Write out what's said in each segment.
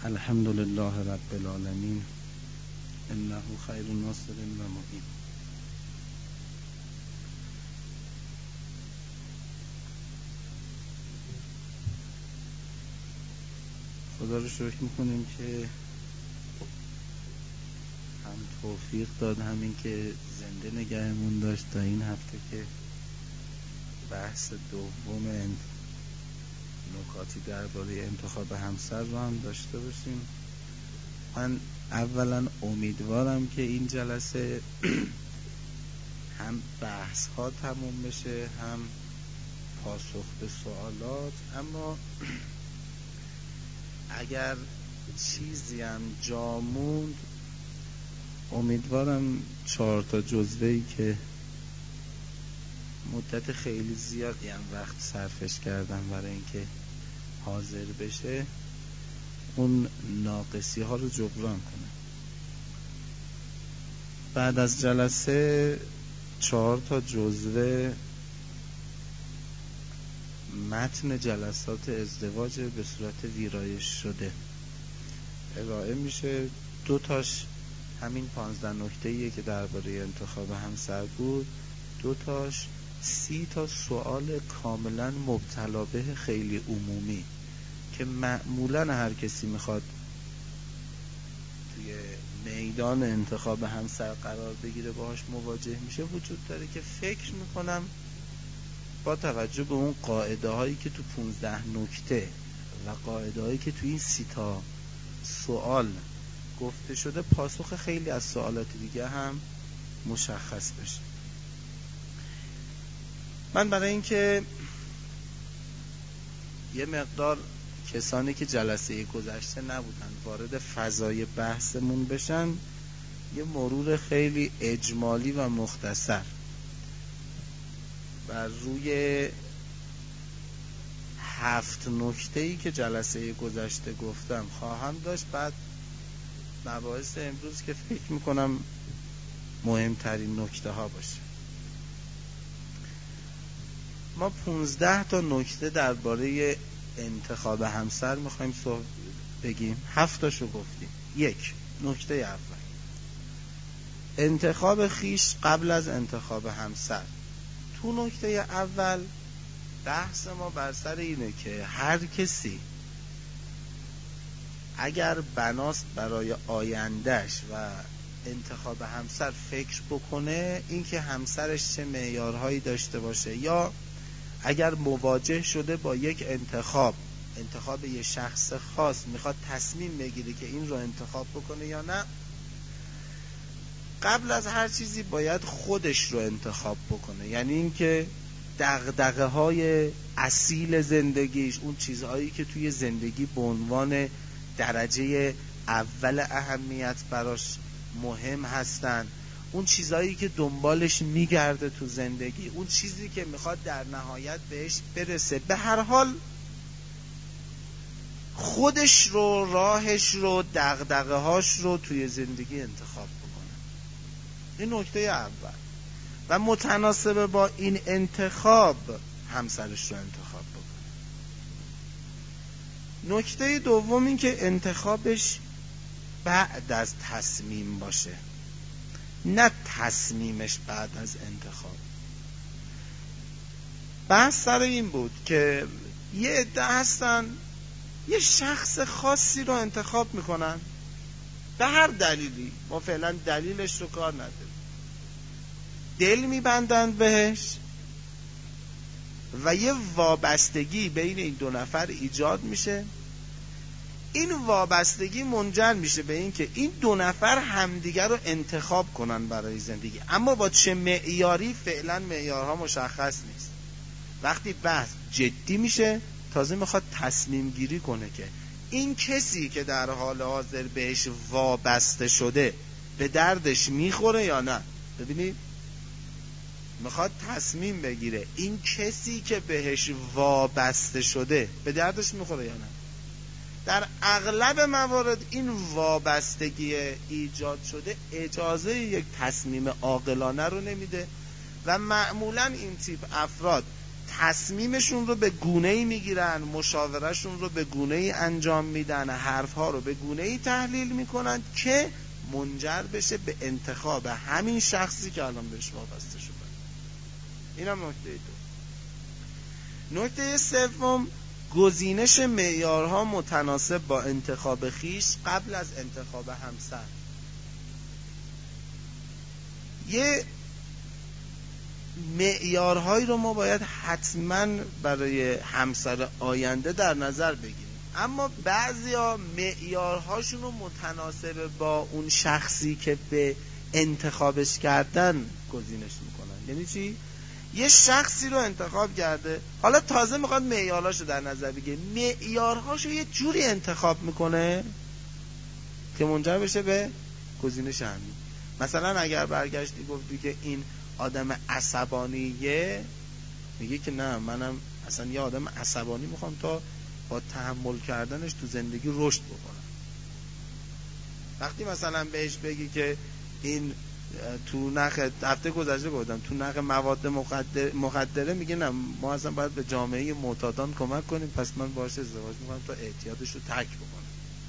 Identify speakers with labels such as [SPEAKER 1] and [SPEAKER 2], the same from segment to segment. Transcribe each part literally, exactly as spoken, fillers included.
[SPEAKER 1] الحمد لله رب العالمین انه خیر ناصر و معین. خدا رو شکر میکنیم که هم توفیق داد، همین که زنده نگهمون داشت تا این هفته که بحث دوم نکاتی درباره انتخاب همسر رو هم داشته باشیم. من اولا امیدوارم که این جلسه هم بحث ها تموم بشه هم پاسخ به سوالات، اما اگر چیزی هم جا موند امیدوارم چهار تا جزوه‌ای که مدت خیلی زیادی هم وقت صرفش کردم برای اینکه حاضر بشه اون ناقصی ها رو جبران کنه. بعد از جلسه چهار تا جزوه متن جلسات ازدواج به صورت ویرایش شده ارائه میشه. دو تاش همین پانزده نکته‌ایه که درباره انتخاب همسر بود، دو تاش سی تا سوال کاملا مبتلا به خیلی عمومی که معمولا هر کسی میخواد توی میدان انتخاب همسر قرار بگیره باهاش مواجه میشه وجود داره که فکر میکنم با توجه به اون قاعده هایی که تو پونزده نکته و قاعده هایی که تو این سی تا سوال گفته شده پاسخ خیلی از سوالات دیگه هم مشخص بشه. من برای اینکه یه مقدار کسانی که جلسه گذشته نبودن وارد فضای بحثمون بشن یه مرور خیلی اجمالی و مختصر بر روی هفت نکته‌ای که جلسه گذشته گفتم خواهم داشت. بعد مباحث امروز که فکر میکنم مهمترین نکته ها باشه. ما پونزده تا نکته درباره انتخاب همسر میخوایم صحبت بگیم. هفتاشو گفتیم. یک، نکته اول انتخاب خیش قبل از انتخاب همسر. تو نکته اول بحث ما بر سر اینه که هر کسی اگر بناست برای آیندهش و انتخاب همسر فکر بکنه اینکه همسرش چه معیارهایی داشته باشه، یا اگر مواجه شده با یک انتخاب انتخاب یه شخص خاص میخواد تصمیم بگیره که این رو انتخاب بکنه یا نه، قبل از هر چیزی باید خودش رو انتخاب بکنه. یعنی اینکه دغدغه های اصیل زندگیش، اون چیزهایی که توی زندگی به عنوان درجه اول اهمیت براش مهم هستن، اون چیزهایی که دنبالش میگرده تو زندگی، اون چیزی که میخواد در نهایت بهش برسه، به هر حال خودش رو، راهش رو، دغدغه هاش رو توی زندگی انتخاب بکنه. این نکته اول. و متناسب با این انتخاب همسرش رو انتخاب بکنه. نکته دوم این که انتخابش بعد از تصمیم باشه، نه تصمیمش بعد از انتخاب. بحث سر این بود که یه عده هستن یه شخص خاصی رو انتخاب میکنن به هر دلیلی، ما فعلا دلیلش رو کار نداریم، دل میبندن بهش و یه وابستگی بین این دو نفر ایجاد میشه. این وابستگی منجر میشه به این که این دو نفر همدیگر رو انتخاب کنن برای زندگی، اما با چه معیاری فعلا معیارها مشخص نیست. وقتی بحث جدی میشه تازه میخواد تصمیم گیری کنه که این کسی که در حال حاضر بهش وابسته شده به دردش میخوره یا نه. ببینید میخواد تصمیم بگیره این کسی که بهش وابسته شده به دردش میخوره یا نه. در اغلب موارد این وابستگی ایجاد شده اجازه یک تصمیم عاقلانه رو نمیده و معمولا این تیپ افراد تصمیمشون رو به گونه‌ای میگیرن، مشاورهشون رو به گونه‌ای انجام میدن، حرفها رو به گونه‌ای تحلیل میکنن که منجر بشه به انتخاب همین شخصی که الان بهش وابسته شده. اینم نکته دو. نکته سوم، گزینش معیارها متناسب با انتخاب خیش قبل از انتخاب همسر. یه معیارهایی رو ما باید حتما برای همسر آینده در نظر بگیریم، اما بعضیا معیارهاشون رو متناسب با اون شخصی که به انتخابش کردن گزینش میکنن. یعنی چی؟ یه شخصی رو انتخاب کرده، حالا تازه میخواد معیارهاشو در نظر بگیره، معیارهاشو یه جوری انتخاب میکنه که منجر بشه به گزینش همین. مثلا اگر برگشتی گفتی که این آدم عصبانیه، میگه که نه، منم اصلا یه آدم عصبانی میخوام تا با تحمل کردنش تو زندگی رشد بکنم. وقتی مثلا بهش بگی که این تو نرخ، هفته گذشته گفتم تو نرخ مواد مخدر مخدره، میگه نه، ما اصلا باید به جامعه معتادان کمک کنیم، پس من باهاش ازدواج میکنم تا اعتیادش رو ترک بکنم.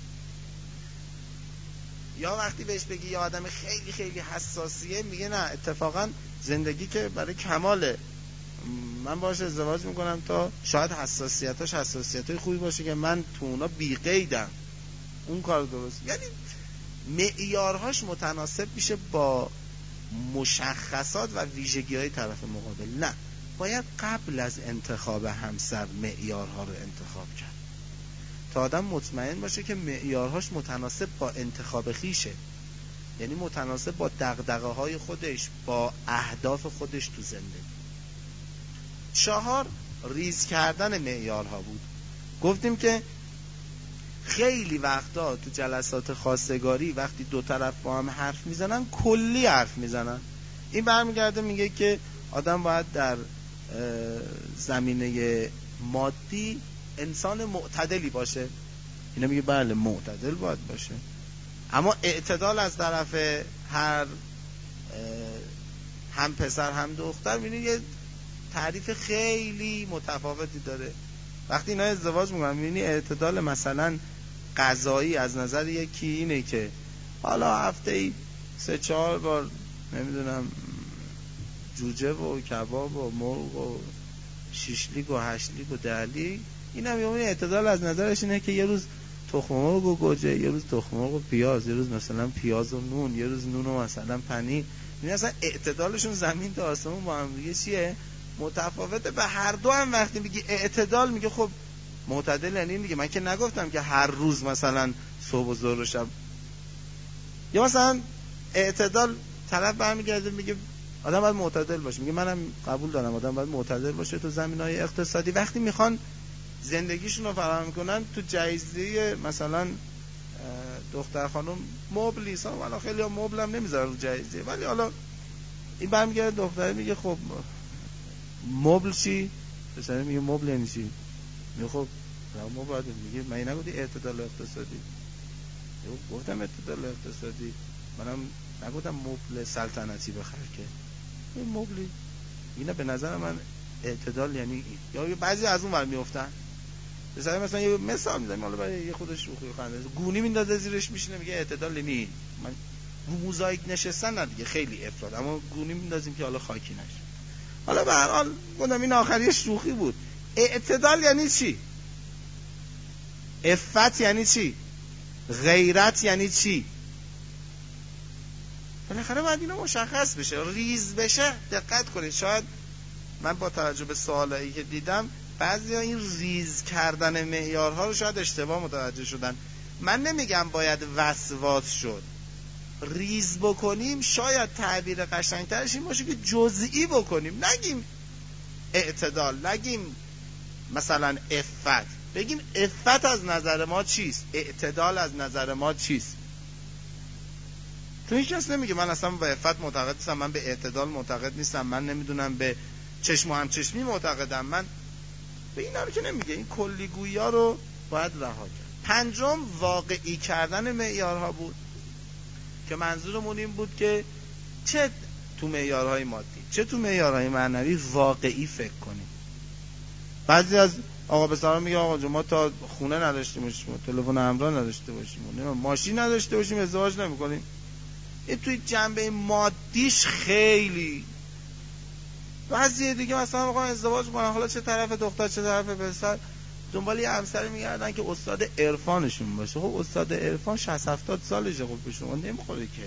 [SPEAKER 1] یا وقتی بهش بگی یه آدم خیلی خیلی حساسیه، میگه نه، اتفاقا زندگی که برای کماله، من باهاش ازدواج میکنم تا شاید حساسیتاش حساسیتای خوبی باشه که من تو اونا بی قیدم، اون کار درست. یعنی معیارهاش متناسب میشه با مشخصات و ویژگی‌های طرف مقابل. نه، باید قبل از انتخاب همسر معیارها رو انتخاب کرد تا آدم مطمئن باشه که معیارهاش متناسب با انتخاب خیشه، یعنی متناسب با دغدغه‌های خودش، با اهداف خودش تو زندگی. چهار، ریز کردن معیارها بود. گفتیم که خیلی وقتا تو جلسات خواستگاری وقتی دو طرف با هم حرف میزنن، کلی حرف میزنن. این برمیگرده میگه که آدم باید در زمینه مادی انسان معتدلی باشه. اینا میگه بله، معتدل باید باشه، اما اعتدال از طرف هر هم پسر هم دختر میبینی یه تعریف خیلی متفاوتی داره. وقتی اینا ازدواج میکنن میبینی اعتدال مثلا غذایی از نظر یکی اینه که حالا هفته ای سه چهار بار نمیدونم جوجه و کباب و مرغ و شیشلیک و هشتلیک و دهلیک. این هم یه اعتدال از نظرش اینه که یه روز تخم مرغ و گوجه، یه روز تخم مرغ و پیاز، یه روز مثلا پیاز و نون، یه روز نون و مثلا پنیر. این اصلا اعتدالشون زمین تا آسمون با هم دیگه چیه؟ متفاوته. به هر دو هم وقتی میگی اعتدال، میگه خب معتدل یعنی این دیگه. من که نگفتم که هر روز مثلا صبح و ظهر و شب. یا مثلا اعتدال طرف برمیگرده میگه آدم باید معتدل باشه، میگه منم قبول دارم آدم باید معتدل باشه تو زمینه‌های اقتصادی. وقتی میخوان زندگیشون رو فراهم میکنن تو جایزه مثلا دختر خانم مبل نیست، حالا خیلی ها مبل هم نمیذارن رو جایزه، ولی حالا این برمیگرده دختر میگه خب مبل چی؟ پسر میگه مبل یعنی چی؟ میگه خب ما باید، میگه من نگفتی اعتدال اقتصادی؟ گفتم اعتدال اقتصادی، منم نگفتم مبل سلطنتی بخر که. این مبلی اینا به نظر من اعتدال یعنی این. یا بعضی از اون ور میافتن، مثلا مثلا یه مثال میزنم حالا برای یه خودش شوخی و خنده، گونی میندازه زیرش میشینه میگه اعتدال یعنی این. من موزاییک نشستن نه دیگه، خیلی افراد، اما گونی میندازیم که حالا خاکی نشه. حالا به هر حال گفتم این آخری شوخی بود. اعتدال یعنی چی؟ عفت یعنی چی؟ غیرت یعنی چی؟ بالاخره باید اینا مشخص بشه، ریز بشه. دقت کنید، شاید من با توجه به سوالایی که دیدم بعضیا این ریز کردن معیارها رو شاید اشتباه متوجه شدن. من نمیگم باید وسواس شد، ریز بکنیم. شاید تعبیر قشنگترش این باشه که جزئی بکنیم، نگیم اعتدال، نگیم مثلا عفت، بگیم عفت از نظر ما چیست، اعتدال از نظر ما چیست. تو هیچ کس نمیگه من اصلا به عفت معتقد نیستم، من به اعتدال معتقد نیستم، من نمیدونم به چشم و همچشمی معتقدم، من به اینا رو که نمیگه. این کلیگویی ها رو باید رها کرد. پنجم، واقعی کردن معیارها بود که منظورمون این بود که چه تو معیارهای مادی چه تو معیارهای معنوی واقعی فکر کنیم. بعضی از آقا پسرا میگه آقا جون ما تا خونه نداشتیم باشیم، تلفن همراه نداشته باشیم، ماشین نداشته باشیم ازدواج نمی‌کنیم. این توی جنبه مادیش خیلی. بعضی دیگه مثلا آقا ازدواج کنن، حالا چه طرف دختر چه طرف پسر، دنبال یه همسری میگردن که استاد عرفانشون باشه. خب استاد عرفان شصت هفتاد سالشه، خب به شما نمیخوره که.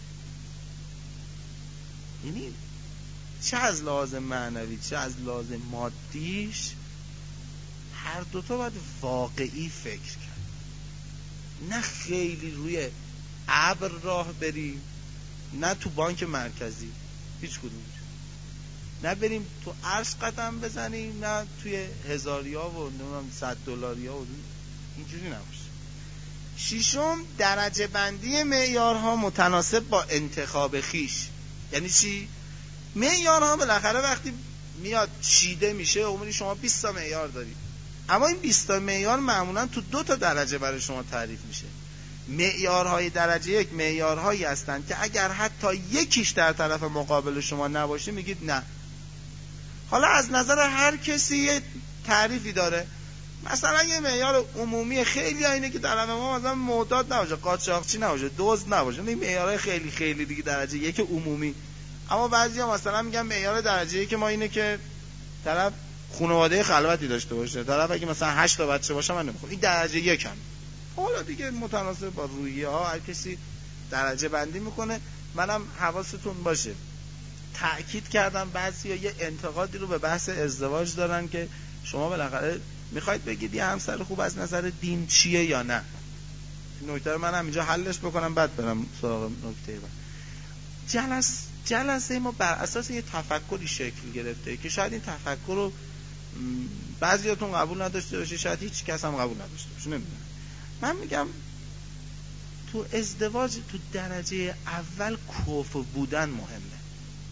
[SPEAKER 1] یعنی چه از لحاظ معنوی چه از لحاظ مادیش هر دوتا باید واقعی فکر کرد، نه خیلی روی ابر راه بری، نه تو بانک مرکزی، هیچ کدوم، نه بریم تو عرش قدم بزنیم، نه توی هزاریا و نمیدونم صد دلاریا و اینجوری نباشه. ششم، درجه بندی معیارها متناسب با انتخاب خیش. یعنی چی؟ معیارها بالاخره وقتی میاد چیده میشه، عمومی شما بیست تا معیار دارید، اما این بیست تا معیار معمولا تو دو تا درجه برای شما تعریف میشه. معیارهای درجه یک معیارهایی هستند که اگر حتی یکیش در طرف مقابل شما نباشه میگید نه. حالا از نظر هر کسی یه تعریفی داره. مثلا یه معیار عمومی خیلی اینه که طرف ما مثلا معتاد نباشه، قاچاقچی نباشه، دزد نباشه. این معیارهای خیلی خیلی دیگه درجه یک عمومی. اما بعضیا مثلا میگن معیار درجه یک ما اینه که طرف خانواده خلوتی داشته باشه، طرف اگه مثلا هشت تا بچه باشه من نمیخوام. این درجه یکم. حالا دیگه متناسب با روحیه ها هر کسی درجه بندی میکنه. منم حواستون باشه تأکید کردم بعضیا یه انتقادی رو به بحث ازدواج دارن که شما بالاخره میخواید بگید یه همسر خوب از نظر دین چیه یا نه. نکته رو منم اینجا حلش بکنم بعد برم سراغ نکته بعد. جلس جلسه ما بر اساس یه تفکری شکل گرفته که شاید این تفکر رو بعضیاتون قبول نداشته باشه، شاید هیچ کس هم قبول نداشته باشه، نمیدونم. من میگم تو ازدواج تو درجه اول کفو بودن مهمه.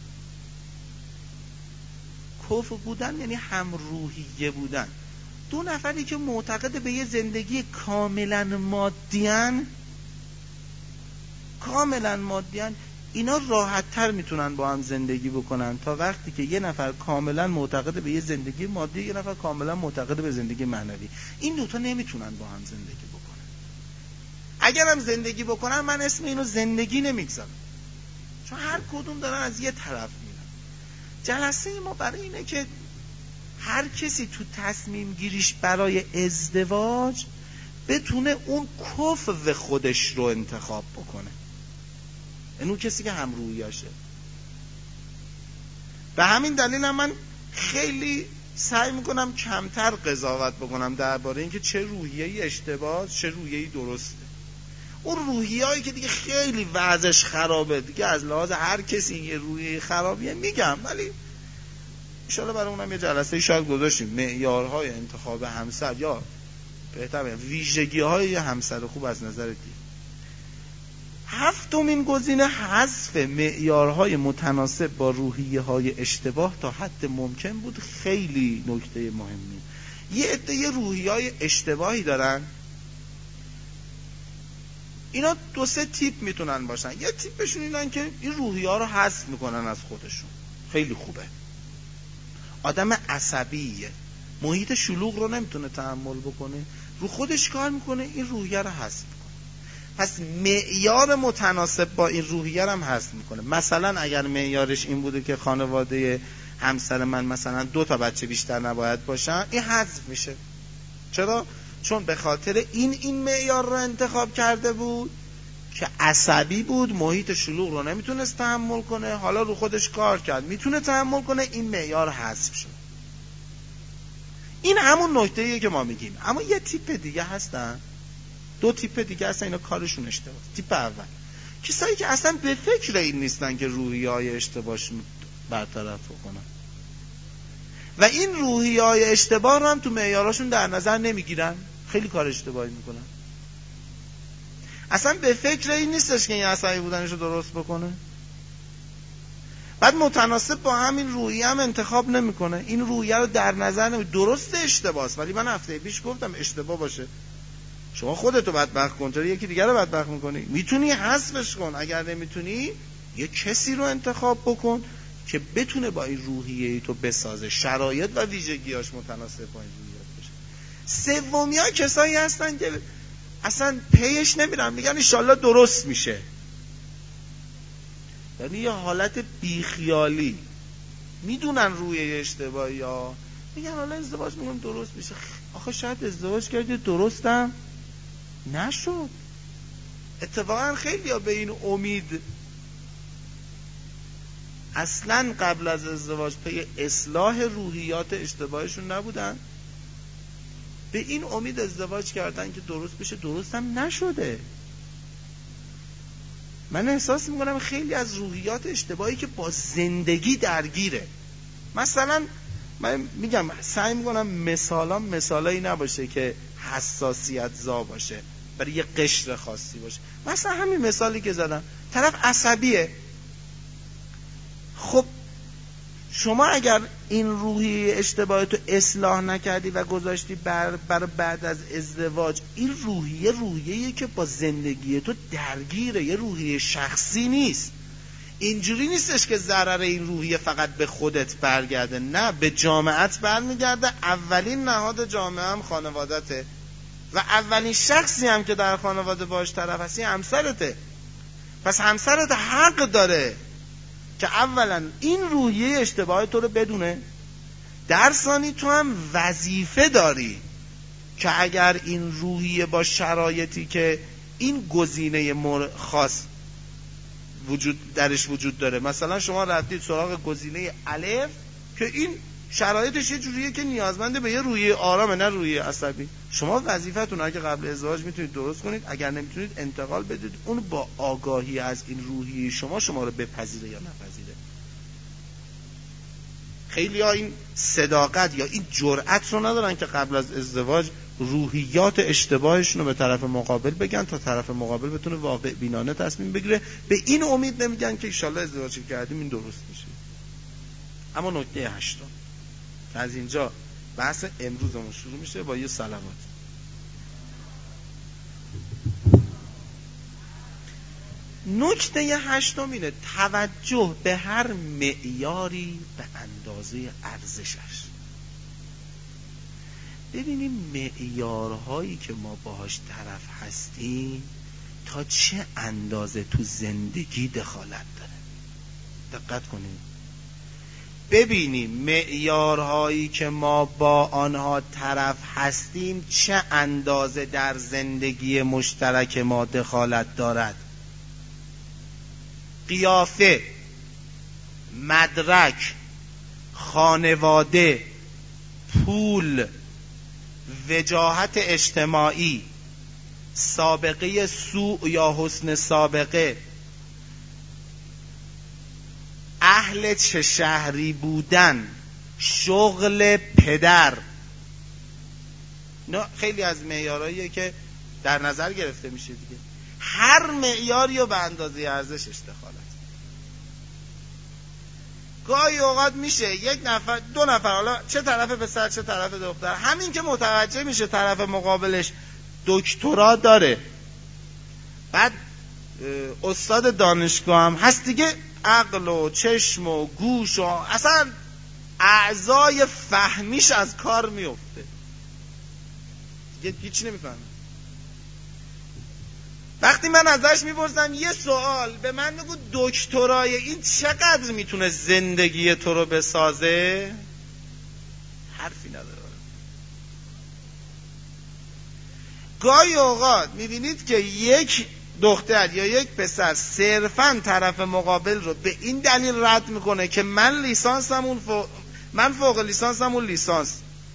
[SPEAKER 1] کفو بودن یعنی همروحیه بودن. دو نفری که معتقد به یه زندگی کاملا مادیان کاملا مادیان اینا راحت تر میتونن با هم زندگی بکنن تا وقتی که یه نفر کاملا معتقد به یه زندگی مادی، یه نفر کاملا معتقد به زندگی معنوی. این دوتا نمیتونن با هم زندگی بکنن. اگر هم زندگی بکنن من اسم اینو زندگی نمیگذارم، چون هر کدوم دارن از یه طرف میرن. جلسه ما برای اینه که هر کسی تو تصمیم گیریش برای ازدواج بتونه اون کفو خودش رو انتخاب بکنه، این اون کسی که همرویاشه. به همین دلیل هم من خیلی سعی میکنم کمتر قضاوت بکنم درباره اینکه چه روحیه‌ای اشتباه چه روحیه‌ای درسته. اون روحیه‌ای که دیگه خیلی وضعش خرابه دیگه از لحاظ هر کسی یه روحیه خرابیه میگم، ولی ان شاءالله برای اونم یه جلسه شاید گذاشتیم معیارهای انتخاب همسر یا بهتر بگم ویژگی‌های همسر خوب از نظر دین. هفتمین گزینه حذف معیارهای متناسب با روحیه‌های اشتباه تا حد ممکن بود. خیلی نکته مهمی. یه عده یه روحیه‌های اشتباهی دارن، اینا دو سه تیپ میتونن باشن. یه تیپشون اینن که این روحیه‌ها رو حذف میکنن از خودشون، خیلی خوبه. آدم عصبیه، محیط شلوغ رو نمیتونه تحمل بکنه، رو خودش کار میکنه، این روحیه رو حذف میکنه. پس معیار متناسب با این روحیه رو هم حذف میکنه. مثلا اگر معیارش این بوده که خانواده همسر من مثلا دو تا بچه بیشتر نباید باشن، این حذف میشه. چرا؟ چون به خاطر این این معیار رو انتخاب کرده بود که عصبی بود، محیط شلوغ رو نمیتونست تحمل کنه، حالا رو خودش کار کرد میتونه تحمل کنه، این معیار حذف شد. این همون نکته‌ایه که ما میگیم. اما یه تیپ دیگه هستن، دو تیپ دیگه هستن، اینا کارشون اشتباهه. تیپ اول کسایی که اصلا به فکر این نیستن که روحیه‌های اشتباهشون برطرف کنن و این روحیه‌های اشتباه رو هم تو معیاراشون در نظر نمیگیرن، خیلی کار اشتباهی میکنن. اصلا به فکر این نیستش که این عصبی بودنش رو درست بکنه، بعد متناسب با همین روحیه هم انتخاب نمیکنه، این روحیه رو در نظر نمیگیره. درسته اشتباهه، ولی من هفته پیش گفتم اشتباه باشه شما خودتو بدبخت کن، تو یکی دیگر رو بدبخت میکنی. میتونی حذفش کن، اگر نمیتونی یه کسی رو انتخاب بکن که بتونه با این روحیه تو بسازه، شرایط و ویژگیاش متناسب با این روحیات باشه. سومی ها کسایی هستن که اصلا پیش نمیرن، میگن انشالله درست میشه، یعنی یه حالت بیخیالی، میدونن روی اشتباهی ها، میگن حالا ازدواج میکنم درست میشه. آخه شاید ازدواج کردی درستم نشد. اتفاقا خیلی ها به این امید اصلا قبل از ازدواج پی اصلاح روحیات اشتباهشون نبودن، به این امید ازدواج کردن که درست بشه، درستم نشده. من احساس میکنم خیلی از روحیات اشتباهی که با زندگی درگیره. مثلا من میگم سعی میکنم مثالام مثالایی نباشه که حساسیت زا باشه، برای یه قشر خاصی باشه. مثلا همین مثالی که زدم، طرف عصبیه. خب شما اگر این روحیه اشتباهاتو اصلاح نکردی و گذاشتی بر, بر بعد از ازدواج، این روحیه روحیه‌ایه که با زندگی تو درگیره، یه روحیه شخصی نیست. اینجوری نیستش که ضرر این روحیه فقط به خودت برگرده، نه، به جامعت برمیگرده. اولین نهاد جامعه هم خانوادته و اولین شخصی هم که در خانواده باش طرف هستی همسرته. پس همسرت حق داره که اولا این روحیه اشتباه تو رو بدونه، در ثانی تو هم وظیفه داری که اگر این روحیه با شرایطی که این گزینه خاص وجود درش وجود داره، مثلا شما رفتید سراغ گزینه الف که این شرایطش یه جوریه که نیازمنده به یه روحیه آرامه، نه روحیه عصبی، شما وظیفتون اگه قبل ازدواج میتونید درست کنید، اگر نمیتونید انتقال بدید، اون با آگاهی از این روحیه شما شما رو بپذیره یا نپذیره. خیلی ها این صداقت یا این جرأت رو ندارن که قبل از ازدواج روحیات اشتباهشون رو به طرف مقابل بگن تا طرف مقابل بتونه واقع بینانه تصمیم بگیره. به این امید نمیگن که انشالله ازدواج کردیم این درست میشه. اما نکته هشتم که از اینجا بحث امروزمون شروع میشه با یه صلوات. نکته هشتم اینه توجه به هر معیاری به اندازه ارزشش. ببینیم معیارهایی که ما باهاش طرف هستیم تا چه اندازه تو زندگی دخالت داره. دقت کنیم ببینیم معیارهایی که ما با آنها طرف هستیم چه اندازه در زندگی مشترک ما دخالت دارد. قیافه، مدرک، خانواده، پول، وجاهت اجتماعی، سابقه سوء یا حسن سابقه، اهل چه شهری بودن، شغل پدر. نه خیلی از معیارهاییه که در نظر گرفته میشه دیگه. هر معیاری رو به اندازه ارزشش دخالت. گاهی اوقات میشه یک نفر دو نفر، حالا چه طرف پسر چه طرف دختر، همین که متوجه میشه طرف مقابلش دکترا داره، بعد استاد دانشگاه هم هست دیگه، عقل و چشم و گوش و اصلا اعضای فهمیش از کار میفته دیگه، هیچ نمیفهمه. وقتی من ازش میپرسم یه سوال، به من بگو دکترای این چقدر میتونه زندگی تو رو بسازه، حرفی نداره. گاهی اوقات میبینید که یک دختر یا یک پسر صرفاً طرف مقابل رو به این دلیل رد میکنه که من لیسانسم اون فوق من فوق لیسانسم اون لیسانس.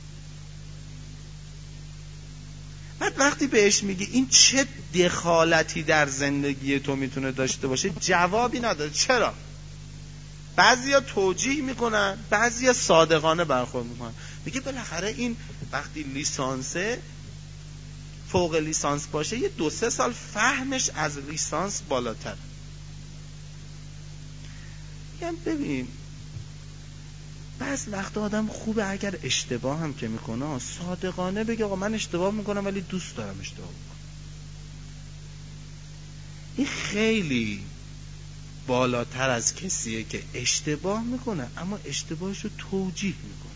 [SPEAKER 1] بعد وقتی بهش میگی این چه دخالتی در زندگی تو میتونه داشته باشه، جوابی نداره. چرا؟ بعضیا توجیه میکنن، بعضیا صادقانه برخورد میکنن. میگه بالاخره این وقتی لیسانسه، فوق لیسانس باشه، یه دو سه سال فهمش از لیسانس بالاتر. میگم ببین بعض وقت آدم خوبه اگر اشتباه هم که میکنه صادقانه بگه آقا من اشتباه میکنم ولی دوست دارم اشتباه میکنم. این خیلی بالاتر از کسیه که اشتباه میکنه اما اشتباهش رو توجیه میکنه.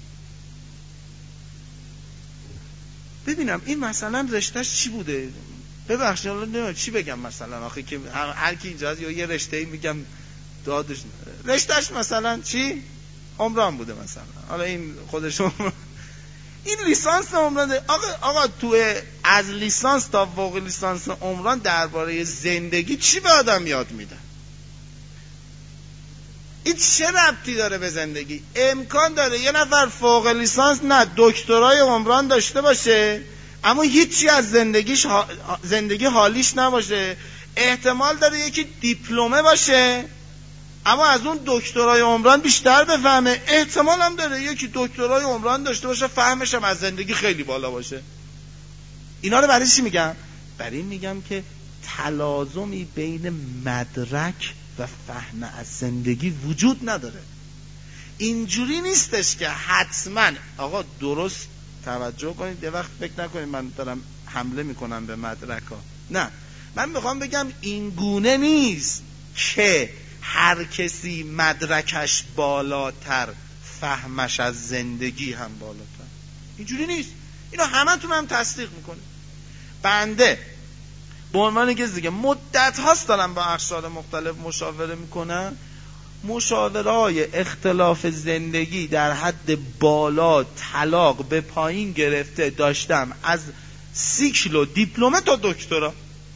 [SPEAKER 1] ببینم این مثلا رشتهش چی بوده؟ ببخشید حالا نمیدونم چی بگم، مثلا آخه که هر کی اینجا یا یه رشته‌ای میگم دادش رشتهش مثلا چی؟ عمران بوده مثلا. حالا این خودشون این لیسانس عمران. آقا آقا تو از لیسانس تا فوق لیسانس عمران درباره زندگی چی به آدم یاد میدن؟ این چه ربطی داره به زندگی؟ امکان داره یه نفر فوق لیسانس نه دکترای عمران داشته باشه اما هیچی از زندگیش زندگی حالیش نباشه. احتمال داره یکی دیپلمه باشه اما از اون دکترای عمران بیشتر بفهمه. احتمال هم داره یکی دکترای عمران داشته باشه فهمش هم از زندگی خیلی بالا باشه. اینا رو برای چی میگم؟ برای این میگم که تلازمی بین مدرک و فهم از زندگی وجود نداره. اینجوری نیستش که حتما آقا درست توجه کنید، یه وقت فکر نکنید من دارم حمله میکنم به مدرک ها. نه، من میخوام بگم این گونه نیست که هر کسی مدرکش بالاتر فهمش از زندگی هم بالاتر. اینجوری نیست. اینا همه تون هم تصدیق میکنه. بنده به عنوان که دیگه مدت هاست دارم با اقشار مختلف مشاوره میکنم، مشاوره‌های اختلاف زندگی در حد بالا طلاق به پایین گرفته داشتم، از سیکل و دیپلمه تا دکترا.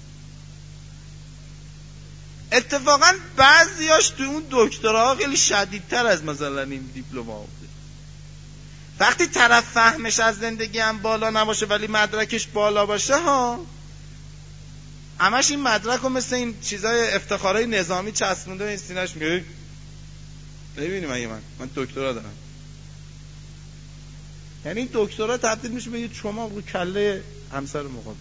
[SPEAKER 1] اتفاقا بعضیاش تو اون دکترا خیلی شدیدتر از مثلا این دیپلم‌ها بوده. وقتی طرف فهمش از زندگی هم بالا نباشه ولی مدرکش بالا باشه ها، همش این مدرک رو مثل این چیزای افتخارهای نظامی چسبونده به این سینه‌اش میگه ببینی من من من دکترا دارم. یعنی این دکترا تبدیل میشه به یه چماق رو کله همسر مقابل.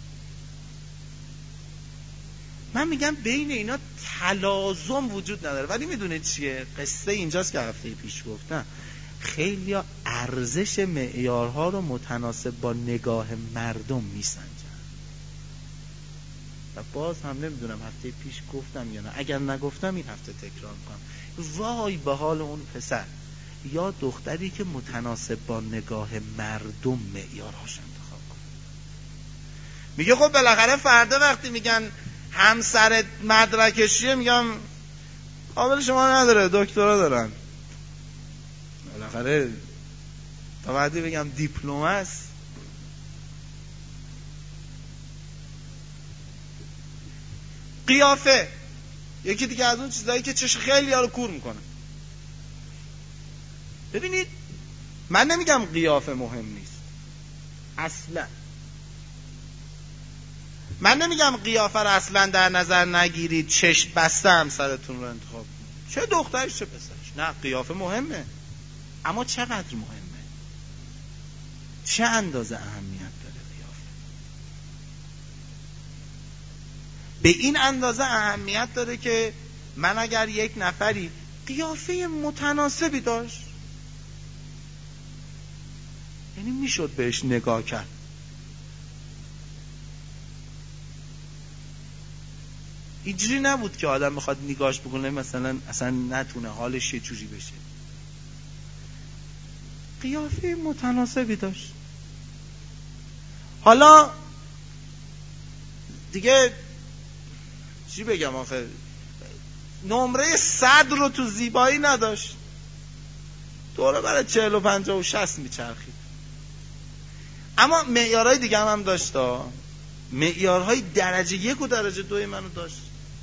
[SPEAKER 1] من میگم بین اینا تلازم وجود نداره. ولی میدونه چیه؟ قصه اینجاست که هفته پیش گفتم خیلی ها ارزش معیارها رو متناسب با نگاه مردم میسنجن. و باز هم نمیدونم هفته پیش گفتم یا نه، اگر نگفتم این هفته تکرار کنم. وای به حال اون پسر یا دختری که متناسب با نگاه مردم معیارهاش انتخاب کنه. میگه خب بالاخره فردا وقتی میگن همسر مدرکشیه میگم قابل شما نداره، دکترا دارن. بالاخره تا بعدی بگم دیپلم است. قیافه یکی دیگه از اون چیزایی که چش خیلی ها رو کور میکنه. ببینید من نمیگم قیافه مهم نیست اصلا، من نمیگم قیافه رو اصلا در نظر نگیرید، چشم بسته همسرتون رو انتخاب کنید، چه دخترش چه پسرش. نه، قیافه مهمه اما چقدر مهمه، چه اندازه اهمیت داره قیافه. به این اندازه اهمیت داره که من اگر یک نفری قیافه متناسبی داشت یعنی میشد بهش نگاه کرد، اینجوری نبود که آدم بخواد نگاهش بکنه مثلا اصلا نتونه حالش یه جوری بشه. قیافه متناسبی داشت. حالا دیگه چی بگم آخه، نمره صد رو تو زیبایی نداشت، دوره برای چهل و پنجاه و شصت میچرخید. اما معیارهای دیگه هم, هم داشت، معیارهای درجه یک و درجه دوی منو داشت.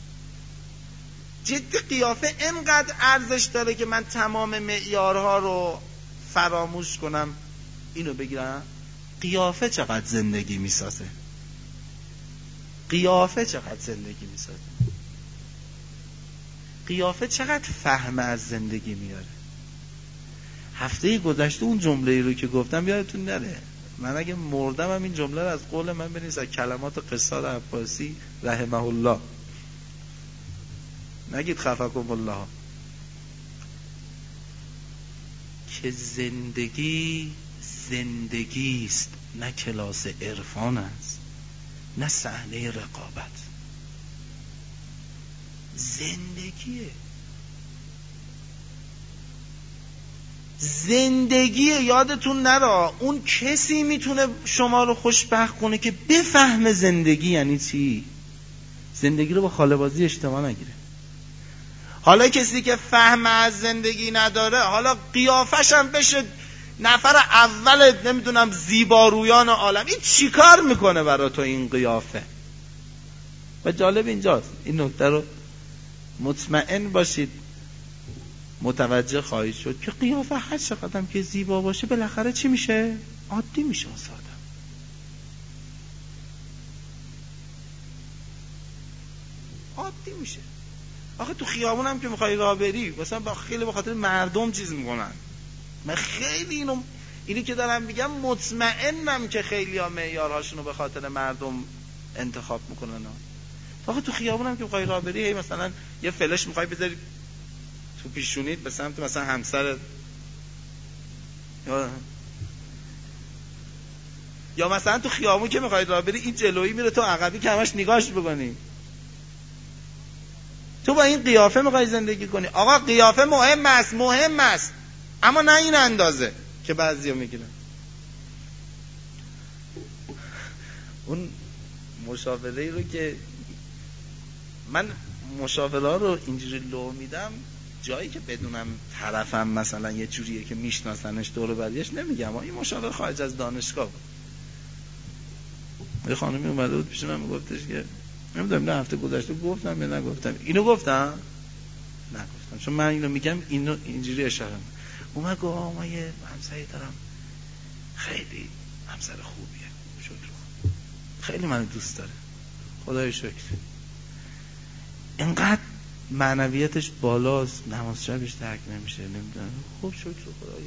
[SPEAKER 1] جدی قیافه اینقدر ارزش داره که من تمام معیارها رو فراموش کنم اینو بگیرم. قیافه چقدر زندگی میسازه، قیافه چقدر زندگی میسازه، قیافه چقدر فهم از زندگی میاره. هفته گذشته اون جمله رو که گفتم یادتون نره، من اگه مردم هم این جمله رو از قول من بنویس، از کلمات قصاد عباسی رحمه الله، نگید خفکم الله، که زندگی زندگی است، نه کلاس عرفان است، نه صحنه رقابت. زندگیه. زندگیه. یادتون نره اون کسی میتونه شما رو خوشبخت کنه که بفهمه زندگی یعنی چی. زندگی رو با خاله بازی اشتباه نگیره. حالا کسی که فهم از زندگی نداره، حالا قیافش هم بشه نفر اول نمیدونم زیبارویان عالم، این چی کار میکنه برای تو این قیافه؟ و جالب اینجاست، این نکته رو مطمئن باشید متوجه خواهید شد که قیافه هر چقدر که زیبا باشه بالاخره چی میشه؟ عادی میشه. ساده عادی میشه. آخه تو خیابون هم که میخوای راه بری مثلا با خیلی به خاطر مردم چیز میکنن. من خیلی اینو اینی که دارم میگم مطمئنم که خیلی ها معیارهاشون رو به خاطر مردم انتخاب میکنن. آخه تو خیابون هم که میخوای راه بری، هی مثلا یه فلش میخوای بذاری تو پیشونیت به سمت مثلا همسر، یا یا مثلا تو خیابون که میخوای راه بری این جلویی میره تو عقبی که همش نگاهش بکنی. تو با این قیافه میخوای زندگی کنی؟ آقا قیافه مهم است، مهم است، اما نه این اندازه که بعضیا میگیرن. اون مشاوره رو که من مشاوره رو اینجوری لو میدم، جایی که بدونم طرفم مثلا یه جوریه که میشناسنش دور و بریش نمیگم. این مشاوره خارج از دانشگاه بود. یه خانمی اومده بود پیش من میگفتش که نمیدونم نه هفته گذشته گفتم یا نگفتم. اینو گفتم؟ نگفتم، چون من اینو میگم اینو اینجوری اشاره میکنم. اومد گفت آقا من یه همسایه دارم خیلی همسر خوبیه، شکر خیلی منو دوست داره، خدای شکر، اینقدر معنویتش بالاست، نماز شبش ترک نمیشه، نمیدونم. خب شکر خدای.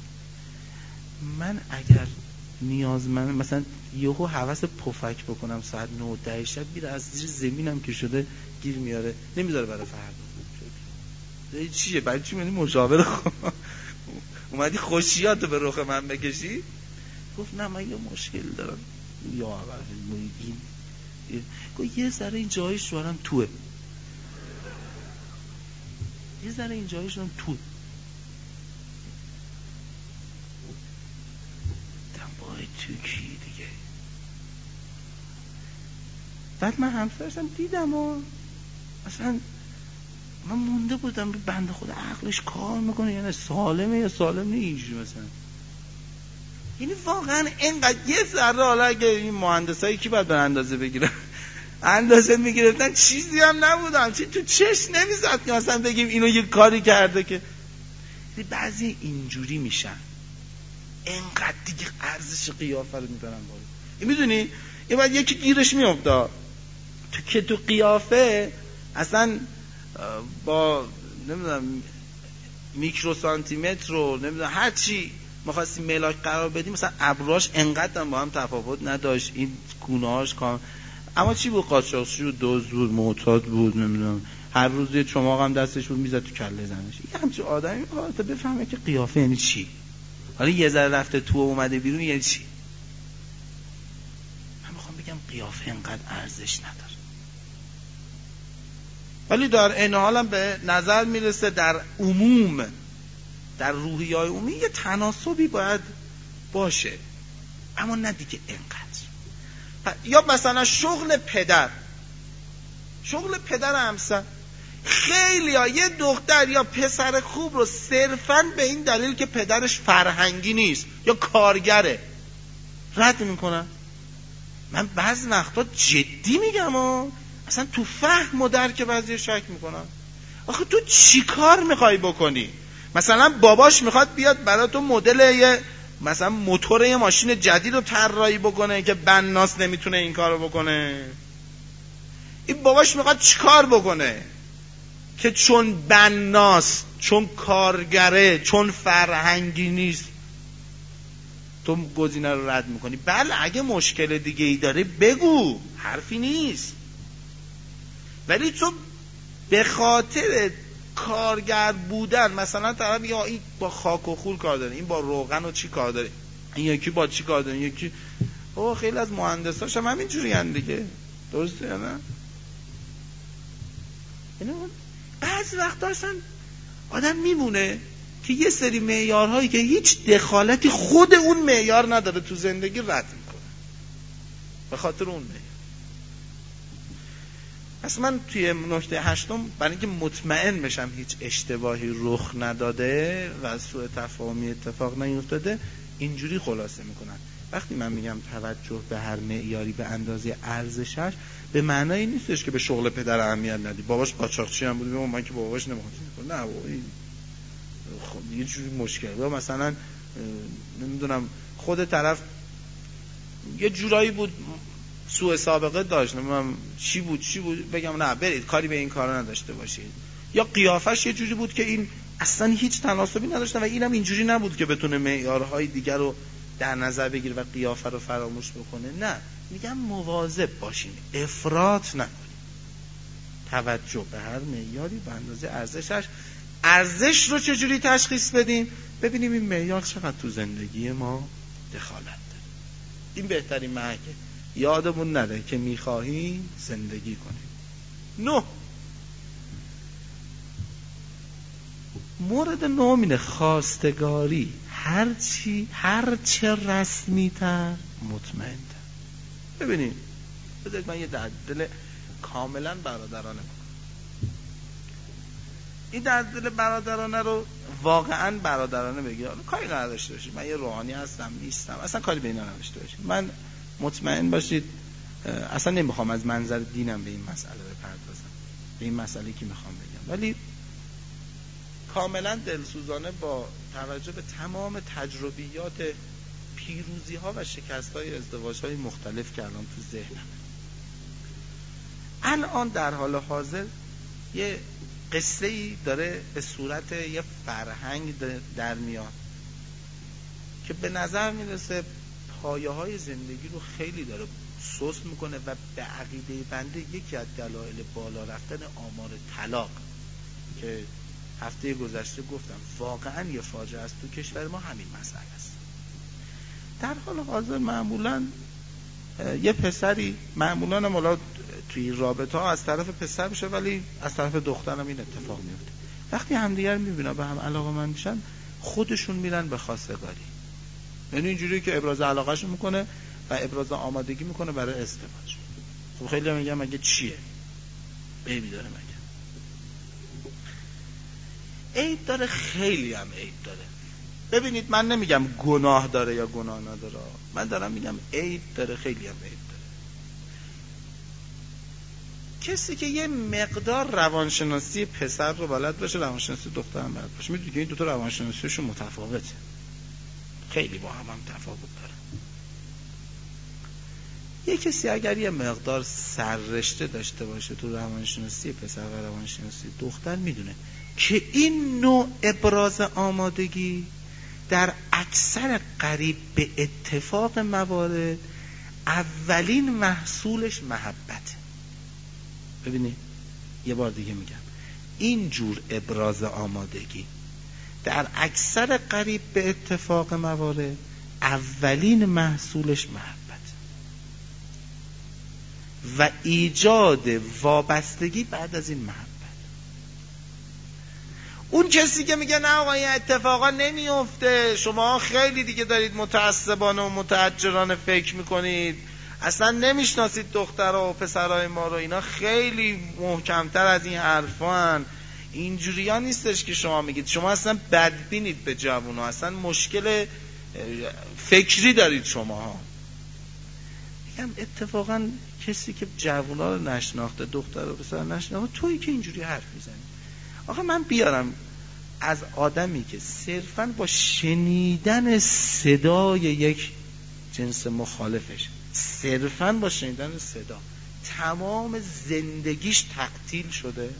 [SPEAKER 1] من اگر نیازمند مثلا یهو حواس پفک بکنم ساعت نه ده شب میره از زیر زمینم که شده گیر میاره، نمیذاره برای فردا. چیه؟ برای چی میگی مشاوره اومدی خوشیاتو به رخ من بکشی؟ گفت نه من یه مشکل دارم. یا اول این گفت یه ذره این جایش شوارم توه، یه ذره این جایش شوارم توه. دنبای تو کی دیگه؟ بعد من همسرشم دیدم و اصلا من مونده بودم بنده خدا عقلش کار میکنه یعنی سالمه یا سالم نیست مثلا. یعنی واقعا اینقدر یه ذره حالا اگه این مهندسایی کی باید به اندازه بگیرن اندازه میگرفتن چیزی هم نبودم، چی تو چشم نمیزد که مثلا بگیم اینو یه کاری کرده که. بعضی اینجوری میشن اینقدر دیگه ارزش قیافه رو میبرن بالا. این میدونی این بعد یکی گیرش میفته تو که تو قیافه اصلا با نمیدونم میکرو سانتی متر رو نمیدونم هر چی می‌خواستی ملاک قرار بدی، مثلا ابراش انقدر با هم تفاوت نداشت، این گونه‌هاش کام، اما چی بود؟ قاچاقچی بود، دزد بود، معتاد بود، نمیدونم هر روز یه چماق هم دستش بود میزد تو کله زنش. یه همچین آدمی میخواد تا بفهمه که قیافه یعنی چی. حالا یه ذره رفته تو اومده بیرون یعنی چی. من میخوام بگم قیافه انقدر ارزش نداره، ولی در این حالم به نظر میرسه در عموم، در روحیه‌های عمومی یه تناسبی باید باشه، اما نه دیگه اینقدر. یا مثلا شغل پدر، شغل پدر همسر، خیلی ها یه دختر یا پسر خوب رو صرفاً به این دلیل که پدرش فرهنگی نیست یا کارگره رد میکنن. من بعض وقتا جدی میگم ها، اصلا تو فهم و درک بعضی شک میکنن. آخه تو چی کار میخوای بکنی؟ مثلا باباش میخواد بیاد برای تو مدل یه مثلا موتور یه ماشین جدید رو طراحی بکنه که بناس نمیتونه این کارو بکنه. این باباش میخواد چیکار بکنه که چون بناس، چون کارگره، چون فرهنگی نیست تو گزینه رو رد میکنی. بله اگه مشکل دیگه ای داره بگو، حرفی نیست، ولی تو به خاطر کارگر بودن مثلا طرف یا این با خاک و خول کار داره، این با روغن و چی کار داره، این یکی با چی کار داره، این یکی او خیلی از مهندساش هم همین جوری ان دیگه، درسته یا نه؟ یعنی بعضی وقتا اصلا آدم میمونه که یه سری معیارهایی که هیچ دخالتی خود اون معیار نداره تو زندگی رد میکنه به خاطر اون معیار. پس من توی نکته هشتم برای اینکه مطمئن بشم هیچ اشتباهی رخ نداده و سوء تفاهمی اتفاق نیفتاده اینجوری خلاصه میکنم. وقتی من میگم توجه به هر معیاری به اندازه ارزشش، به معنای نیستش که به شغل پدر اهمیت ندی. باباش قاچاقچی هم بود، من که باباش نمیخوام کنم، نه بابا خب یه جوری مشکل. یا مثلا نمیدونم خود طرف یه جورایی بود سوء سابقه داشت، نمیدونم چی بود چی بود بگم نه برید کاری به این کارا نداشته باشید. یا قیافش یه جوری بود که این اصلا هیچ تناسبی نداشتن و اینم اینجوری نبود که بتونه معیارهای دیگر رو در نظر بگیره و قیافه رو فراموش بکنه. نه، میگم مواظب باشین، افراط نکنین، توجه به هر معیاری به اندازه ارزشش. ارزش رو چجوری تشخیص بدیم؟ ببینیم این معیار چقدر تو زندگی ما دخالت داره. این بهترین معنی یادمون نره که میخواهی زندگی کنیم. نه، مورد نومینه خواستگاری، هرچی هرچه رسمی تر مطمئن تر. ببینید بذارید من یه دل کاملا برادرانه بکنم. این دل برادرانه رو واقعا برادرانه بگید، کاری نداشته باشید من یه روحانی هستم نیستم، اصلا کاری به اینا نداشته باشید. من مطمئن باشید اصلا نمیخوام از منظر دینم به این مسئله بپردازم، به این مسئله که میخوام بگم، ولی کاملا دلسوزانه با توجه به تمام تجربیات پیروزی ها و شکست های ازدواج های مختلف که الان تو ذهنم الان در حال حاضر یه قصه ای داره به صورت یه فرهنگ در میاد که به نظر میرسه پایه های زندگی رو خیلی داره سست میکنه و به عقیده بنده یکی از دلایل بالا رفتن آمار طلاق که هفته گذشته گفتم واقعا یه فاجعه است تو کشور ما همین مسئله است. در حال حاضر معمولا یه پسری معمولا هم حالا توی رابطه ها از طرف پسر میشه ولی از طرف دختر هم این اتفاق میفته. وقتی همدیگر میبینن به هم علاقه‌مند میشن خودشون میرن به خواستگاری، یعنی اینجوری که ابراز علاقه‌شون میکنه و ابراز آمادگی میکنه برای ازدواج. خب خیلی هم میگن مگه چیه؟ بیبی داره مگه؟ عیب داره، خیلی هم عیب داره. ببینید من نمیگم گناه داره یا گناه نداره، من دارم میگم عیب داره، خیلی هم عیب داره. کسی که یه مقدار روانشناسی پسر رو بلد باشه روانشناسی دختر هم بلد باشه میدونی که این دو تا روانشناسیشون متفاوته، خیلی با هم هم تفاوت داره. یه کسی اگر یه مقدار سررشته داشته باشه تو روانشناسی پسر و روانشناسی دختر میدونه که این نوع ابراز آمادگی در اکثر قریب به اتفاق موارد اولین محصولش محبت. ببینید یه بار دیگه میگم، این جور ابراز آمادگی در اکثر قریب به اتفاق موارد اولین محصولش محبت و ایجاد وابستگی بعد از این محبت. اون کسی که میگه نه آقا این اتفاقا نمیفته، شما خیلی دیگه دارید متعصبانه و متحجرانه فکر میکنید، اصلا نمیشناسید دخترها و پسرهای ما رو، اینا خیلی محکمتر از این حرفان، اینجوری ها نیستش که شما میگید، شما اصلا بدبینید به جوونا، اصلا مشکل فکری دارید شما ها. میگم اتفاقا کسی که جوونا رو نشناخته، دختر و پسر نشناخته، تویی که اینجوری حرف میزنی. آخه من بیارم از آدمی که صرفاً با شنیدن صدای یک جنس مخالفش، صرفاً با شنیدن صدا تمام زندگیش تعطیل شده،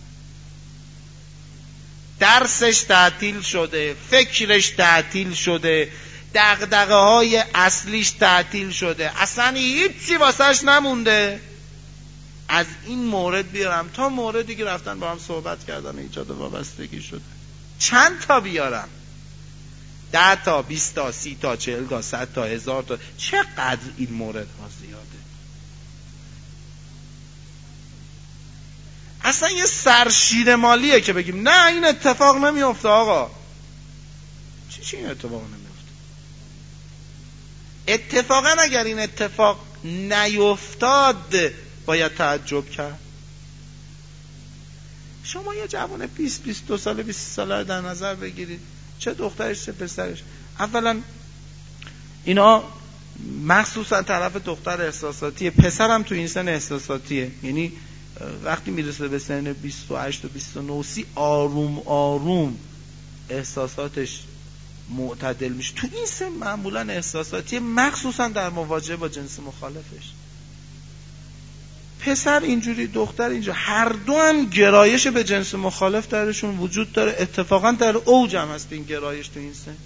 [SPEAKER 1] درسش تعطیل شده، فکرش تعطیل شده، دغدغه های اصلیش تعطیل شده، اصلا هیچی واسش نمونده، از این مورد بیارم تا موردی که رفتن با هم صحبت کردن ایجاد وابستگی شده، چند تا بیارم؟ ده تا، بیست تا، سی تا، چهل تا، صد تا، هزار تا، چقدر این مورد ها زیاده. اصلا یه سرشیر مالیه که بگیم نه این اتفاق نمیفته آقا. چی چی این اتفاق نمیفته؟ اتفاقا اگر این اتفاق نیفتاد باید تعجب کرد. شما یه جوان بیست بیست و دو ساله بیست ساله در نظر بگیرید، چه دخترش چه پسرش. اولا اینا مخصوصا طرف دختر احساساتیه، پسرم تو این سن احساساتیه، یعنی وقتی میرسه به سن بیست و هشت و بیست و نه سی آروم آروم احساساتش معتدل میشه. تو این سن معمولا احساساتیه، مخصوصا در مواجهه با جنس مخالفش. پسر اینجوری دختر اینجوری، هر دو هم گرایش به جنس مخالف درشون وجود داره. اتفاقا در اوج هم هست این گرایش تو این سن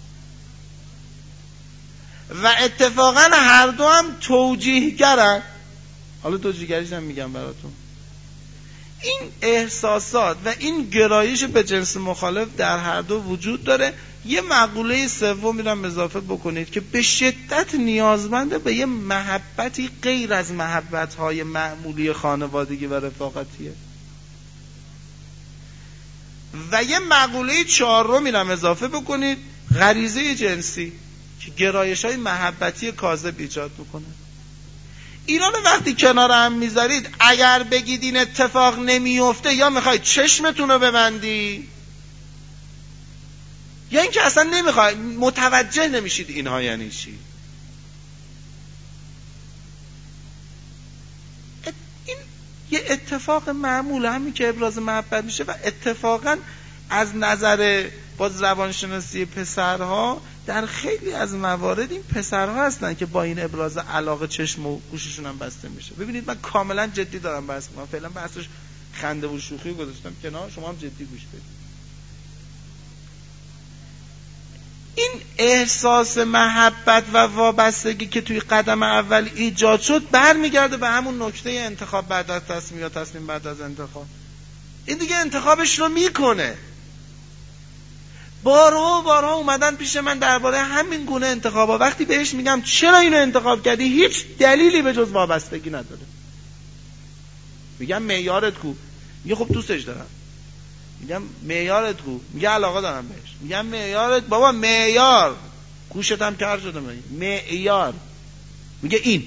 [SPEAKER 1] و اتفاقا هر دو هم توجیهگرن. حالا توجیهگریش هم میگم براتون. این احساسات و این گرایش به جنس مخالف در هر دو وجود داره. یه مقوله سوم میرم اضافه بکنید که به شدت نیازمنده به یه محبتی غیر از محبت‌های معمولی خانوادگی و رفاقتیه. و یه مقوله چهارم میرم اضافه بکنید، غریزه جنسی که گرایش‌های محبتی کاذب ایجاد میکنه. اینا رو وقتی کنار هم میذارید، اگر بگید این اتفاق نمیفته، یا میخواید چشمتون رو ببندی یا اینکه اصلا نمیخواید، متوجه نمیشید اینها یعنی چی. این یه اتفاق معمول همین که ابراز محبت میشه و اتفاقا از نظر باز روانشناسی پسرها در خیلی از موارد این پسرها هستن که با این ابراز علاقه چشم و گوششون هم بسته میشه. ببینید من کاملا جدی دارم بحث میکنم، فعلا بحثش خنده و شوخی گذاشتم کنار، شما هم جدی گوش بدید. این احساس محبت و وابستگی که توی قدم اول ایجاد شد برمیگرده به همون نکته انتخاب بعد از تصمیم یا تصمیم بعد از انتخاب. این دیگه انتخابش رو میکنه. بارها و بارها اومدن پیش من درباره همین گونه انتخابا، وقتی بهش میگم چرا اینو انتخاب کردی، هیچ دلیلی به جز وابستگی نداره. میگم معیارت کو؟ میگه خب دوستش دارم. میگم معیارت کو؟ میگه علاقه دارم بهش. میگم معیارت؟ بابا معیار گوشت هم کار شده. معیار میگه این.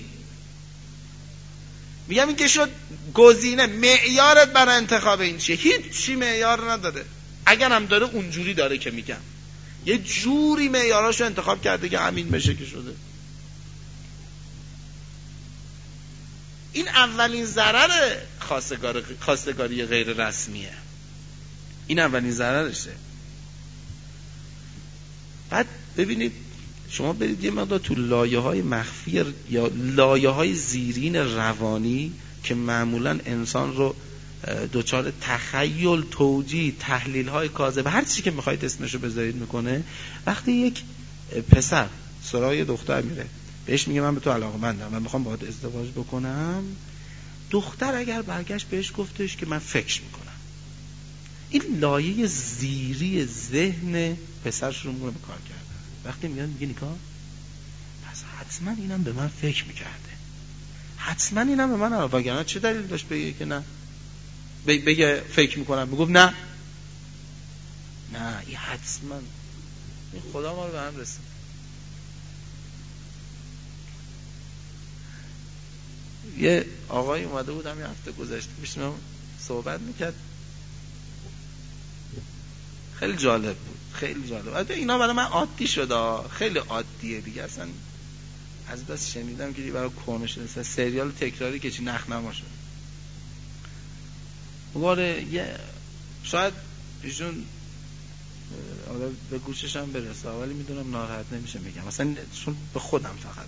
[SPEAKER 1] میگم این که شد گزینه. معیارت برای انتخاب این چیه؟ هیچ چی معیار نداره. اگر هم داره اونجوری داره که میگم یه جوری معیاراشو انتخاب کرده که همین بشه که شده. این اولین ضرر خواستگار خواستگاری غیر رسمیه. این اولین ضررشه. بعد ببینید شما برید یه مقدار تو لایه‌های مخفی یا لایه‌های زیرین روانی که معمولاً انسان رو دوچار تخیل، توجیه، تحلیل‌های کاذب، هر چیزی که می‌خواید اسمشو بذارید میکنه. وقتی یک پسر سراغ دختر میره بهش میگه من به تو علاقه‌مندم و میخوام باهات ازدواج بکنم، دختر اگر برگشت بهش گفتش که من فکر میکنم، این لایه زیری ذهن پسر شروع میکنه به کار کردن. وقتی میاد میگه نیکا پس حتما اینم به من فکر میکرده، حتما اینم به من علاقه، وگرنه چه دلیل داشت بگه که نه، بگه فکر میکنم، میگفت نه نه این حتما، این خدا ما رو به هم رسید. یه آقای اومده بودم یه هفته گذشته میشنم صحبت میکرد، خیلی جالب بود، خیلی جالب. البته اینا برای من عادی شده، خیلی عادیه دیگه، اصلا از بس شنیدم که دیگه برای کهنه شده، سریال تکراری که چی نخنما شد. واره یه شاید ایشون آره به گوشش هم برسه، ولی میدونم ناراحت نمیشه میگم، مثلا چون به خودم فقط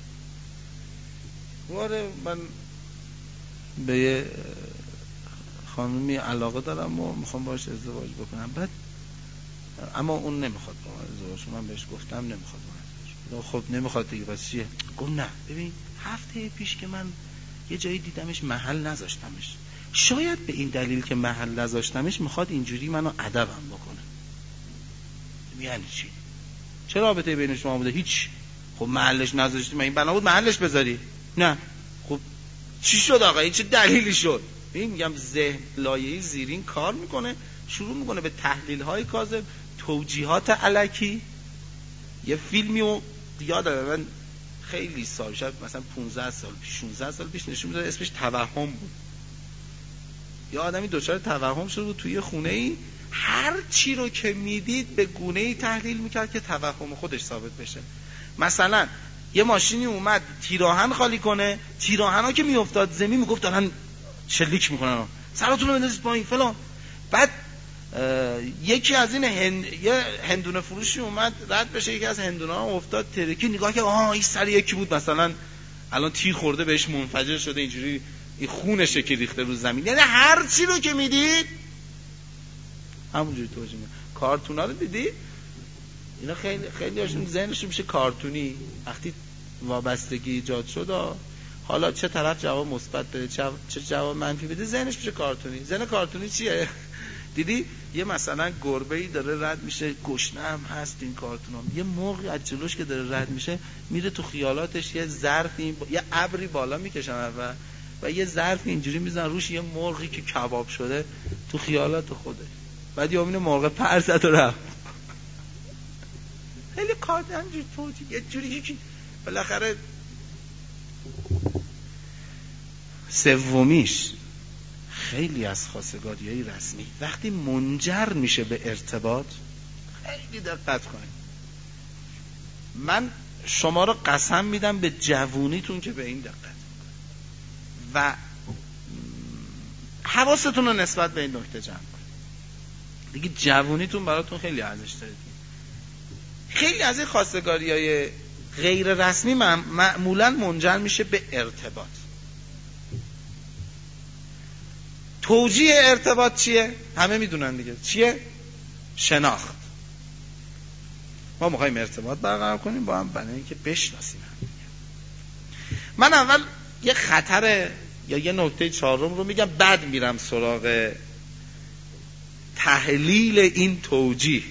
[SPEAKER 1] واره من به یه خانومی علاقه دارم و میخوام باش ازدواج بکنم، بعد اما اون نمیخواد با من ازدواج کنم، من بهش گفتم نمیخواد با من ازدواج. خب نمیخواد دیگه، پس چیه؟ گفت نه ببین هفته پیش که من یه جایی دیدمش محل نذاشتمش، شاید به این دلیل که محل نذاشتمش میخواد اینجوری منو ادبم بکنه. یعنی چی؟ چه رابطه بین شما بوده؟ هیچ. خب محلش نذاشتی، من این بنا بود محلش بذاری؟ نه. خب چی شد آقا؟ این چه دلیلی شد؟ میگم ذهن لایه‌ای زیرین کار میکنه، شروع میکنه به تحلیل های کاذب، توجیهات الکی. یه فیلمی رو یادم من خیلی سال، شاید مثلا پانزده سال پیش شانزده سال پیش نشون میداد، اسمش توهم بود. یه آدمی دچار توهم شده بود توی خونه ای، هر چی رو که میدید به گونه ای تحلیل میکرد که توهم خودش ثابت بشه. مثلا یه ماشینی اومد تیراهن خالی کنه، تیراهنا که میافتاد زمین میگفت دارن شلیک میکنن، سراتون رو بندازید پایین فلان. بعد یکی از این هند... یه هندونه فروشی اومد رد بشه، یکی از هندونا افتاد ترکی، نگاه که آها این سر یکی بود مثلا الان تیر خورده بهش منفجر شده، اینجوری این خونشه که ریخته رو زمین. یعنی هر چی رو که میدید همونجوری توجیه میکنه. کارتونا رو دیدید؟ اینا خیلی خیلی هاشون ذهنشون میشه کارتونی. وقتی وابستگی ایجاد شد، حالا چه طرف جواب مثبت بده چه جواب منفی بده، ذهنش میشه کارتونی. ذهن کارتونی چیه؟ دیدی یه مثلا گربه‌ای داره رد میشه، گشنه هم هست این کارتونا، یه موقعی از جلوش که داره رد میشه میره تو خیالاتش یه ظرفی با... یه ابری بالا میکشن و و یه ظرف اینجوری میزنن روش یه مرغی که کباب شده تو خیالات خودش، بعد یه مرغ پر زد و رفت. خیلی کارت همینجوری توتی یه جوری که بالاخره سومیش خیلی از خواستگاری‌های رسمی وقتی منجر میشه به ارتباط، خیلی دقت کنید. من شما رو قسم میدم به جوونیتون که به این دقت و حواستون رو نسبت به این نکته جمع کنید. دیگه جوونیتون براتون خیلی ارزش داره. خیلی از این خواستگاری‌های غیر رسمی معمولاً منجر میشه به ارتباط. توجیه ارتباط چیه؟ همه میدونن دیگه. چیه؟ شناخت. ما میخوایم ارتباط برقرار کنیم با هم برای اینکه بشناسیم هم دیگه. من اول یه خطر یا یه نکته چهارم رو میگم، بعد میرم سراغ تحلیل این توجیه.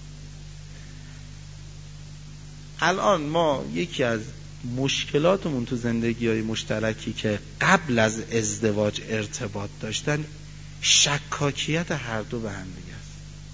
[SPEAKER 1] الان ما یکی از مشکلاتمون تو زندگی‌های مشترکی که قبل از ازدواج ارتباط داشتن، شکاکیت هر دو به هم دیگه است.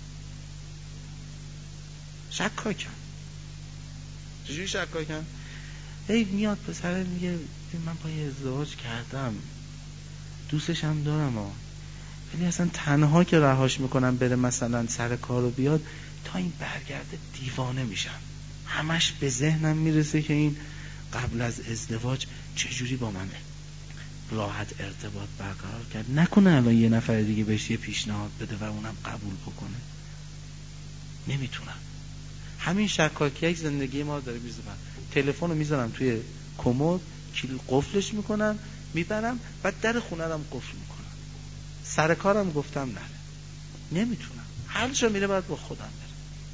[SPEAKER 1] شکاکن. چجوری شکاکن؟ هی میاد پسر میگه من با یه ازدواج کردم، دوستش هم دارم ها، ولی اصلا تنها که رهاش میکنم بره مثلا سر کارو بیاد، تا این برگرده دیوانه میشم. همش به ذهنم میرسه که این قبل از ازدواج چجوری با من راحت ارتباط برقرار کرد، نکنه الان یه نفر دیگه بهش یه پیشنهاد بده و اونم قبول بکنه. نمیتونم. همین شکاکیه زندگی ما داره میذارم. تلفن رو میذارم توی کمد، کلید قفلش میکنم، میبرم بعد در خونه رو قفل میکنم. سر کارم گفتم نره. نمیتونم. هر جا میره باید با خودم بره.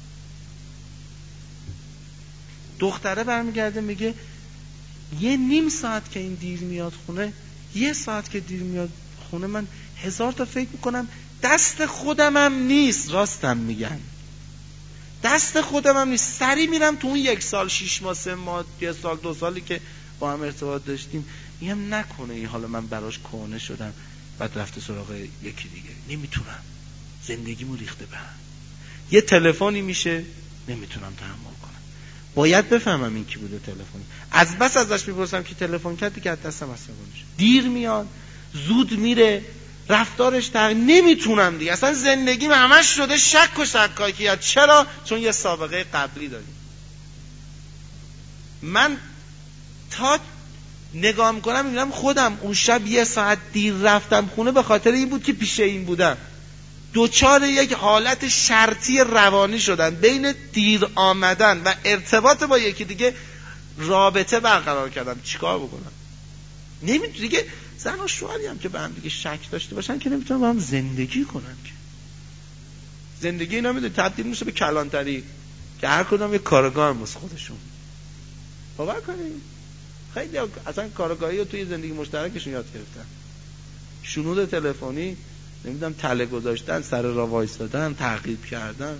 [SPEAKER 1] دختره برمیگرده میگه یه نیم ساعت که این دیر میاد خونه، یه ساعت که دیر میاد خونه، من هزار تا فکر میکنم دست خودمم نیست. راستم میگن دست خودمم نیست. سری میرم تو اون یک سال شیش ماه سه ماه یه سال دو سالی که با هم ارتباط داشتیم، میگم نکنه این حالا من براش کهنه شدم بعد رفته سراغ یکی دیگه. نمیتونم. زندگیمو ریخته به هم. یه تلفنی میشه نمیتونم تحمل کنم. باید بفهمم این کی بوده تلفنی. از بس ازش میپرسم که تلفن کرد دیگه از دستم عصبانی میشه. دیر میاد، زود میره، رفتارش تغییر. نمیتونم دیگه. اصلا زندگیم همش شده شک و شکاکیت. چرا؟ چون یه سابقه قبلی داریم. من تا نگاه میکنم میبینم خودم اون شب یه ساعت دیر رفتم خونه به خاطر این بود که پیش این بودم. دوچار یک حالت شرطی روانی شدن بین دیر آمدن و ارتباط با یکی دیگه، رابطه برقرار کردم. چیکار بکنم؟ نمیتونم دیگه. زن و شوهری هم که به هم دیگه شک داشته باشن که نمیتونن با هم زندگی کنن. که زندگی اینا میدونی تبدیل میشه به کلانتری که هر کدوم یک کارگاه هم خودشون. باور کنید خیلی اصلا کارگاهی رو توی زندگی مشترکشون یاد گرفتن. شنود تلفنی، نمیدونم تله گذاشتن، سر راه وایسادن، تعقیب کردن.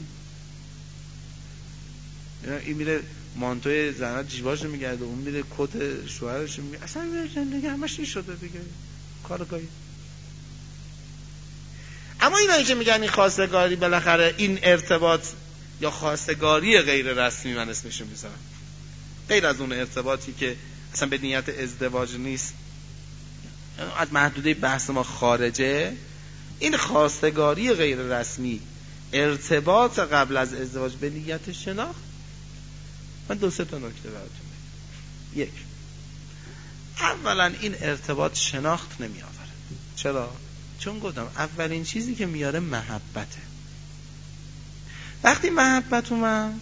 [SPEAKER 1] این میره مانتوی زنات جیباشو میگرده، اون میره کت شوهرشو میگه. اصلا زندگی همش این شده دیگه. کارگاهی اما اینایی که میگن این خواستگاری بالاخره این ارتباط یا خواستگاری غیر رسمی من اسمشو میذارم، غیر از اون ارتباطی که اصلا به نیت ازدواج نیست، از محدوده بحث ما خارجه، این خواستگاری غیر رسمی، ارتباط قبل از ازدواج به نیت شناخت، من دو سه تا نکته براتون بگم. یک، اولا این ارتباط شناخت نمی آوره. چرا؟ چون گفتم اولین چیزی که میاره محبته. وقتی محبت اومد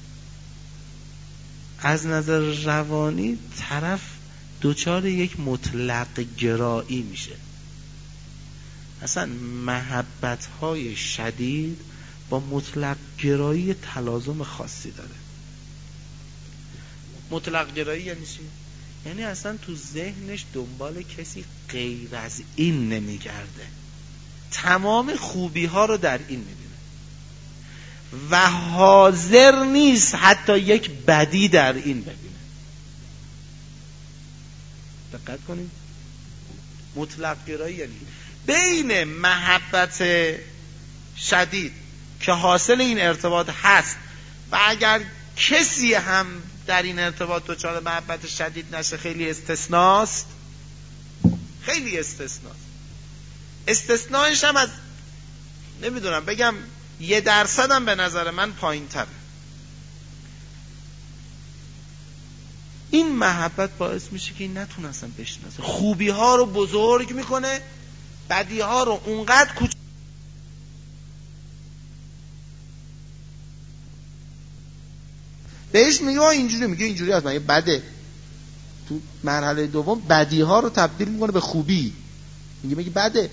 [SPEAKER 1] از نظر روانی طرف دوچار یک مطلق گرایی میشه. اصلا محبت های شدید با مطلق گرایی تلازم خاصی داره. مطلق گرایی یعنی چی؟ یعنی اصلا تو ذهنش دنبال کسی غیر از این نمیگرده، تمام خوبی ها رو در این میبینه و حاضر نیست حتی یک بدی در این ببینه. دقت کنید، مطلق گرایی یعنی بین محبت شدید که حاصل این ارتباط هست و اگر کسی هم در این ارتباط دچار محبت شدید نشه خیلی استثناست، خیلی استثناست. استثناش هم از نمیدونم بگم یه درصد هم به نظر من پایین تره. این محبت باعث میشه که این نتونه اصلا بشناسه، خوبی ها رو بزرگ میکنه، بدی ها رو اونقدر کوچ بهش میگه اینجوری، میگه اینجوری از من یه بده. تو مرحله دوم بدی ها رو تبدیل میکنه به خوبی، میگه میگه بده.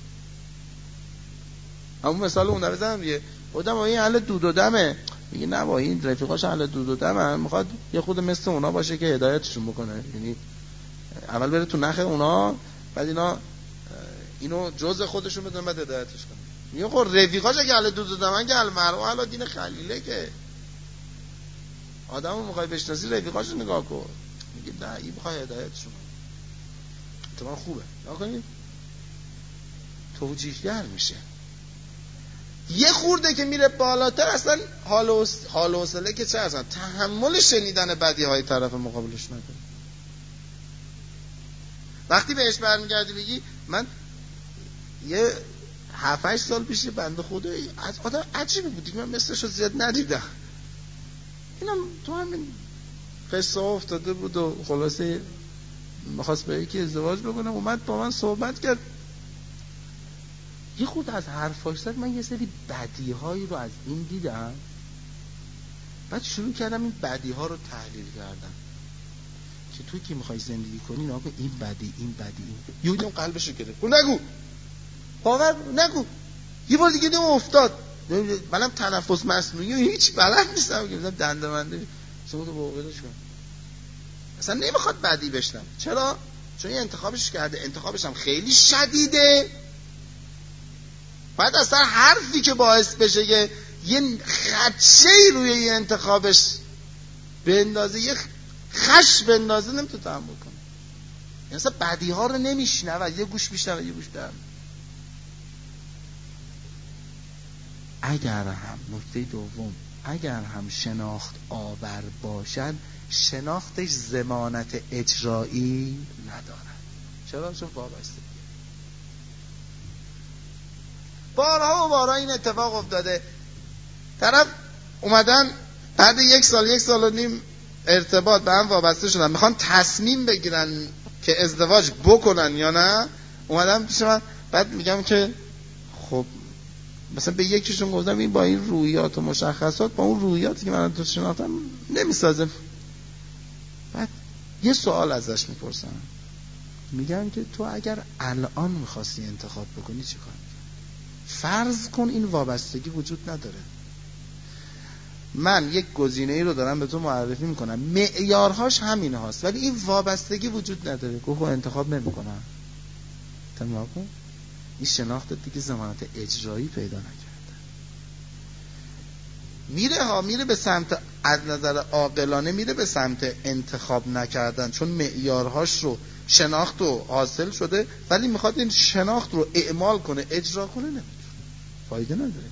[SPEAKER 1] همون مثال اون رو بزنم دیگه، بودم این اهل دود و دمه، میگه نه با این رفیقاش اهل دود و دمه، میخواد یه خود مثل اونا باشه که هدایتشون بکنه، یعنی اول بره تو نخ اونا بعد اینا اینو جزء خودشون بدونن بعد هدایتش کنه. میگه خب رفیقاش اگه اهل دود و دمن که المرء اهل دین خلیله، که آدمو میخوای بشناسی رفیقاش رو نگاه کن. میگه نه این میخوای هدایتشون تو خوبه نگاه کنید توجیهگر میشه. یه خورده که میره بالاتر اصلا حال و حال و حوصله که چه اصلا تحمل شنیدن بدی های طرف مقابلش نکنه. وقتی بهش برمیگردی بگی من یه هفت هشت سال پیش بنده خدا از آدم عجیبی بودی من مثلشو زیاد ندیدم، اینم تو همین قصه افتاده بود و خلاصه میخواست به یکی ازدواج بکنم، اومد با من صحبت کرد، یه خود از حرفاش زد، من یه سری بدی هایی رو از این دیدم، بعد شروع کردم این بدی ها رو تحلیل کردم که توی که میخوای زندگی کنی نگو این بدی این بدی این یه دیدم قلبشو گرفت، گفت نگو باور نگو. یه بار دیگه دیدم افتاد، منم تنفس مصنوعی و هیچ بلد نیستم که مثلا دنده منده شما تو بوقیدش کن، اصلا نمیخواد بدی بشنم. چرا؟ چون یه انتخابش کرده، انتخابش هم خیلی شدیده، بعد اصلا حرفی که باعث بشه که یه خدشه‌ای روی یه انتخابش بندازه، یه خش بندازه، نمیتونه تحمل کنه. یعنی اصلا بدی ها رو نمیشنوه، یه گوش میشنوه یه گوش در. اگر هم نکته دوم، اگر هم شناخت آور باشد شناختش ضمانت اجرایی ندارد. چرا؟ چون وابسته. بارها و بارها این اتفاق افتاده، طرف اومدن بعد یک سال یک سال و نیم ارتباط به هم وابسته شدن، میخوان تصمیم بگیرن که ازدواج بکنن یا نه، اومدن پیش من، بعد میگم که خب مثلا به یکیشون گفتم این با این رویات و مشخصات با اون رویاتی که من تو شناختم نمیسازه. بعد یه سوال ازش میپرسم، میگم که تو اگر الان میخواستی انتخاب بکنی چی کار میکنی؟ فرض کن این وابستگی وجود نداره، من یک گزینه‌ای رو دارم به تو معرفی میکنم، معیارهاش همین هاست ولی این وابستگی وجود نداره، گفت انتخاب نمیکنم. تمام کن. این شناختت دیگه ضمانت اجرایی پیدا نکرده. میره ها میره به سمت، از نظر عاقلانه میره به سمت انتخاب نکردن، چون معیارهاش رو شناخت رو حاصل شده، ولی میخواد این شناخت رو اعمال کنه، اجرا کنه، نمیتونه. فایده نداره.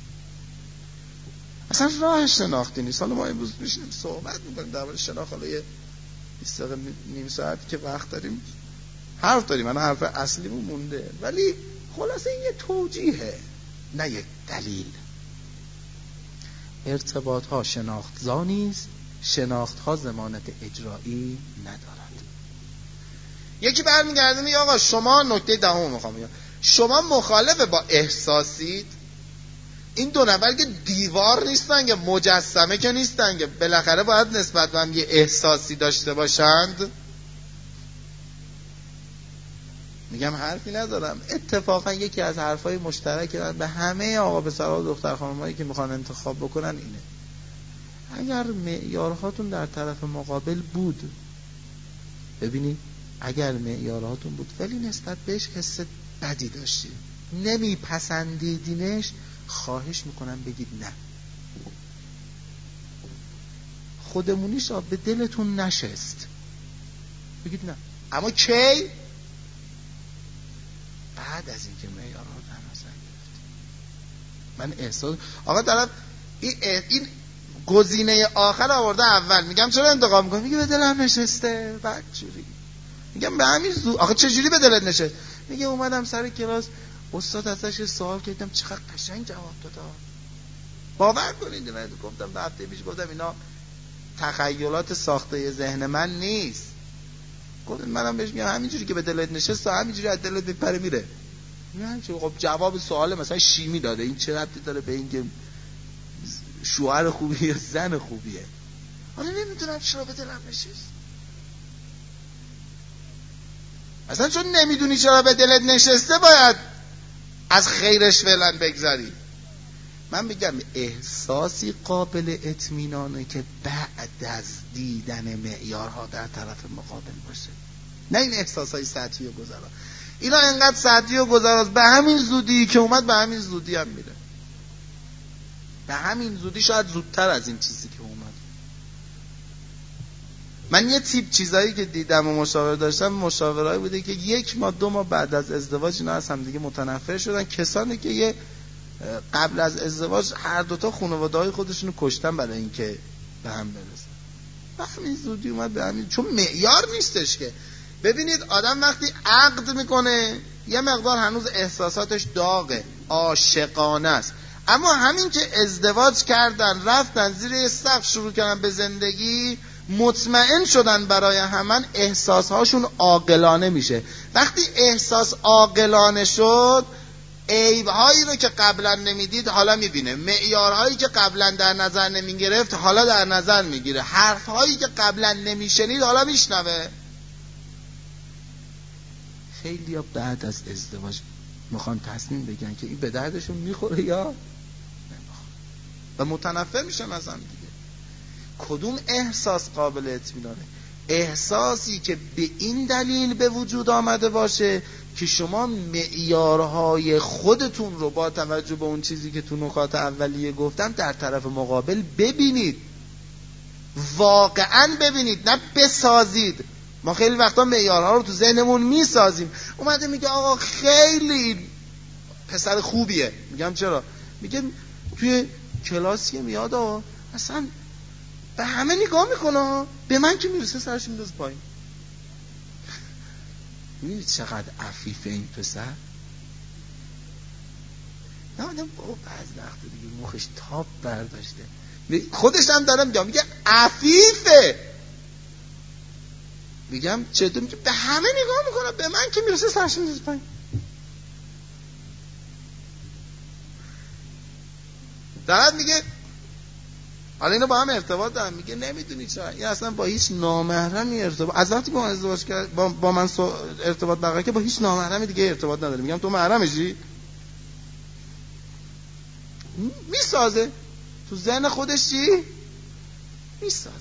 [SPEAKER 1] اصلا راه شناختی نیست. حالا ما امروز میشینیم صحبت میکنیم درباره شناخت، حالا یه بیست دقیقه نیم ساعتی که وقت داریم حرف داریم، من حرف اصلیمون مونده، ولی خلاصه این یه توجیهه نه یک دلیل. ارتباط ها شناخت‌زا نیست، شناخت ها ضمانت اجرایی ندارد. یکی برمیگرده میگه آقا شما، نکته دهم میخوام بگم، شما مخالف با احساسید؟ این دو نفر که دیوار نیستن که مجسمه که نیستن که بالاخره باید نسبت به هم یه احساسی داشته باشند. میگم حرفی ندارم. اتفاقا یکی از حرفای مشترک من به همه آقا پسرها و دختر خانمایی که میخوان انتخاب بکنن اینه: اگر معیارهاتون در طرف مقابل بود، ببینید اگر معیارهاتون بود ولی نسبت بهش حس بدی داشتید، نمیپسندیدینش، خواهش میکنم بگید نه. خودمونیش به دلتون نشست، بگید نه. اما کی؟ بعد از اینکه معیارها رو در نظر گرفت. من احساس آقا طرف این این گزینه آخر آورده اول، میگم چرا انتخاب میکنی؟ میگه به دلم نشسته. بعد جوری میگم به همین زو. آخه چه جوری به دلت نشست؟ میگه اومدم سر کلاس استاد ازش سوال کردم چقدر قشنگ جواب داد. باور کنید من گفتم به هفته پیش گفتم اینا تخیلات ساخته ذهن من نیست. گفتم منم بهش میگم همینجوری که به دلت نشست همینجوری از دلت میپره میره. میگم خب جواب سوال مثلا شیمی داده، این چه ربطی داره به این که شوهر خوبیه یا زن خوبیه؟ حالا نمیدونم چرا به دلم نشست. اصلا چون نمیدونی چرا به دلت نشسته باید از خیرش فعلا بگذاری. من بگم احساسی قابل اطمینانه که بعد از دیدن معیارها در طرف مقابل باشه، نه این احساسای سطحی و گذرا. اینا انقدر سطحی و گذراست، به همین زودی که اومد به همین زودی هم میره، به همین زودی، شاید زودتر از این چیزی که اومد. من یه تیپ چیزایی که دیدم و مشاوره داشتم، مشاورهایی بوده که یک ماه دو ماه بعد از ازدواج اینا از هم دیگه متنفر شدن. کسانی که یه قبل از ازدواج هر دوتا خانواده‌های خودشونو کشتن برای اینکه به هم برسن. به همین زودی اومد به همین، چون معیار نیستش که. ببینید آدم وقتی عقد میکنه یه مقدار هنوز احساساتش داغه، عاشقانه است، اما همین که ازدواج کردن رفتن زیر یه سقف شروع کردن به زندگی، مطمئن شدن برای همن، احساسهاشون عاقلانه میشه. وقتی احساس عاقلانه شد، عیب‌هایی رو که قبلا نمیدید حالا میبینه، معیارهایی که قبلا در نظر نمیگرفت حالا در نظر میگیره، حرفهایی که قبلا نمیشنید حالا میشنوه. خیلی ها بعد از ازدواج میخوان تصمیم بگیرن که این به دردشون میخوره یا نمیخوره و متنفر میشن از هم دیگه. کدوم احساس قابل اطمینانه؟ احساسی که به این دلیل به وجود آمده باشه که شما معیارهای خودتون رو با توجه به اون چیزی که تو نکات اولیه گفتم در طرف مقابل ببینید، واقعا ببینید، نه بسازید. ما خیلی وقتا معیارها رو تو ذهنمون میسازیم. اومده میگه آقا خیلی پسر خوبیه، میگم چرا؟ میگه توی کلاسی میاد آقا اصلا به همه نگاه میکنه، به من که میرسه سرش میندازه پایین. میبینید چقدر عفیفه این پسر؟ نه آدم بابا بعض وقت دیگه مخش تاب برداشته، خودش هم دارم میگم، میگه عفیفه. میگم چطور؟ میگه به همه نگاه میکنه، به من که میرسه سرش میندازه پایین. دارد میگه حالا اینو با هم ارتباط دارم، میگه نمیدونی چرا این اصلا با هیچ نامحرمی ارتباط، از وقتی با من ازدواج کرد با, با من سو... ارتباط برقرار که با هیچ نامحرمی دیگه ارتباط نداره. میگم تو محرمشی؟ میسازه تو ذهن خودش، چی میسازه.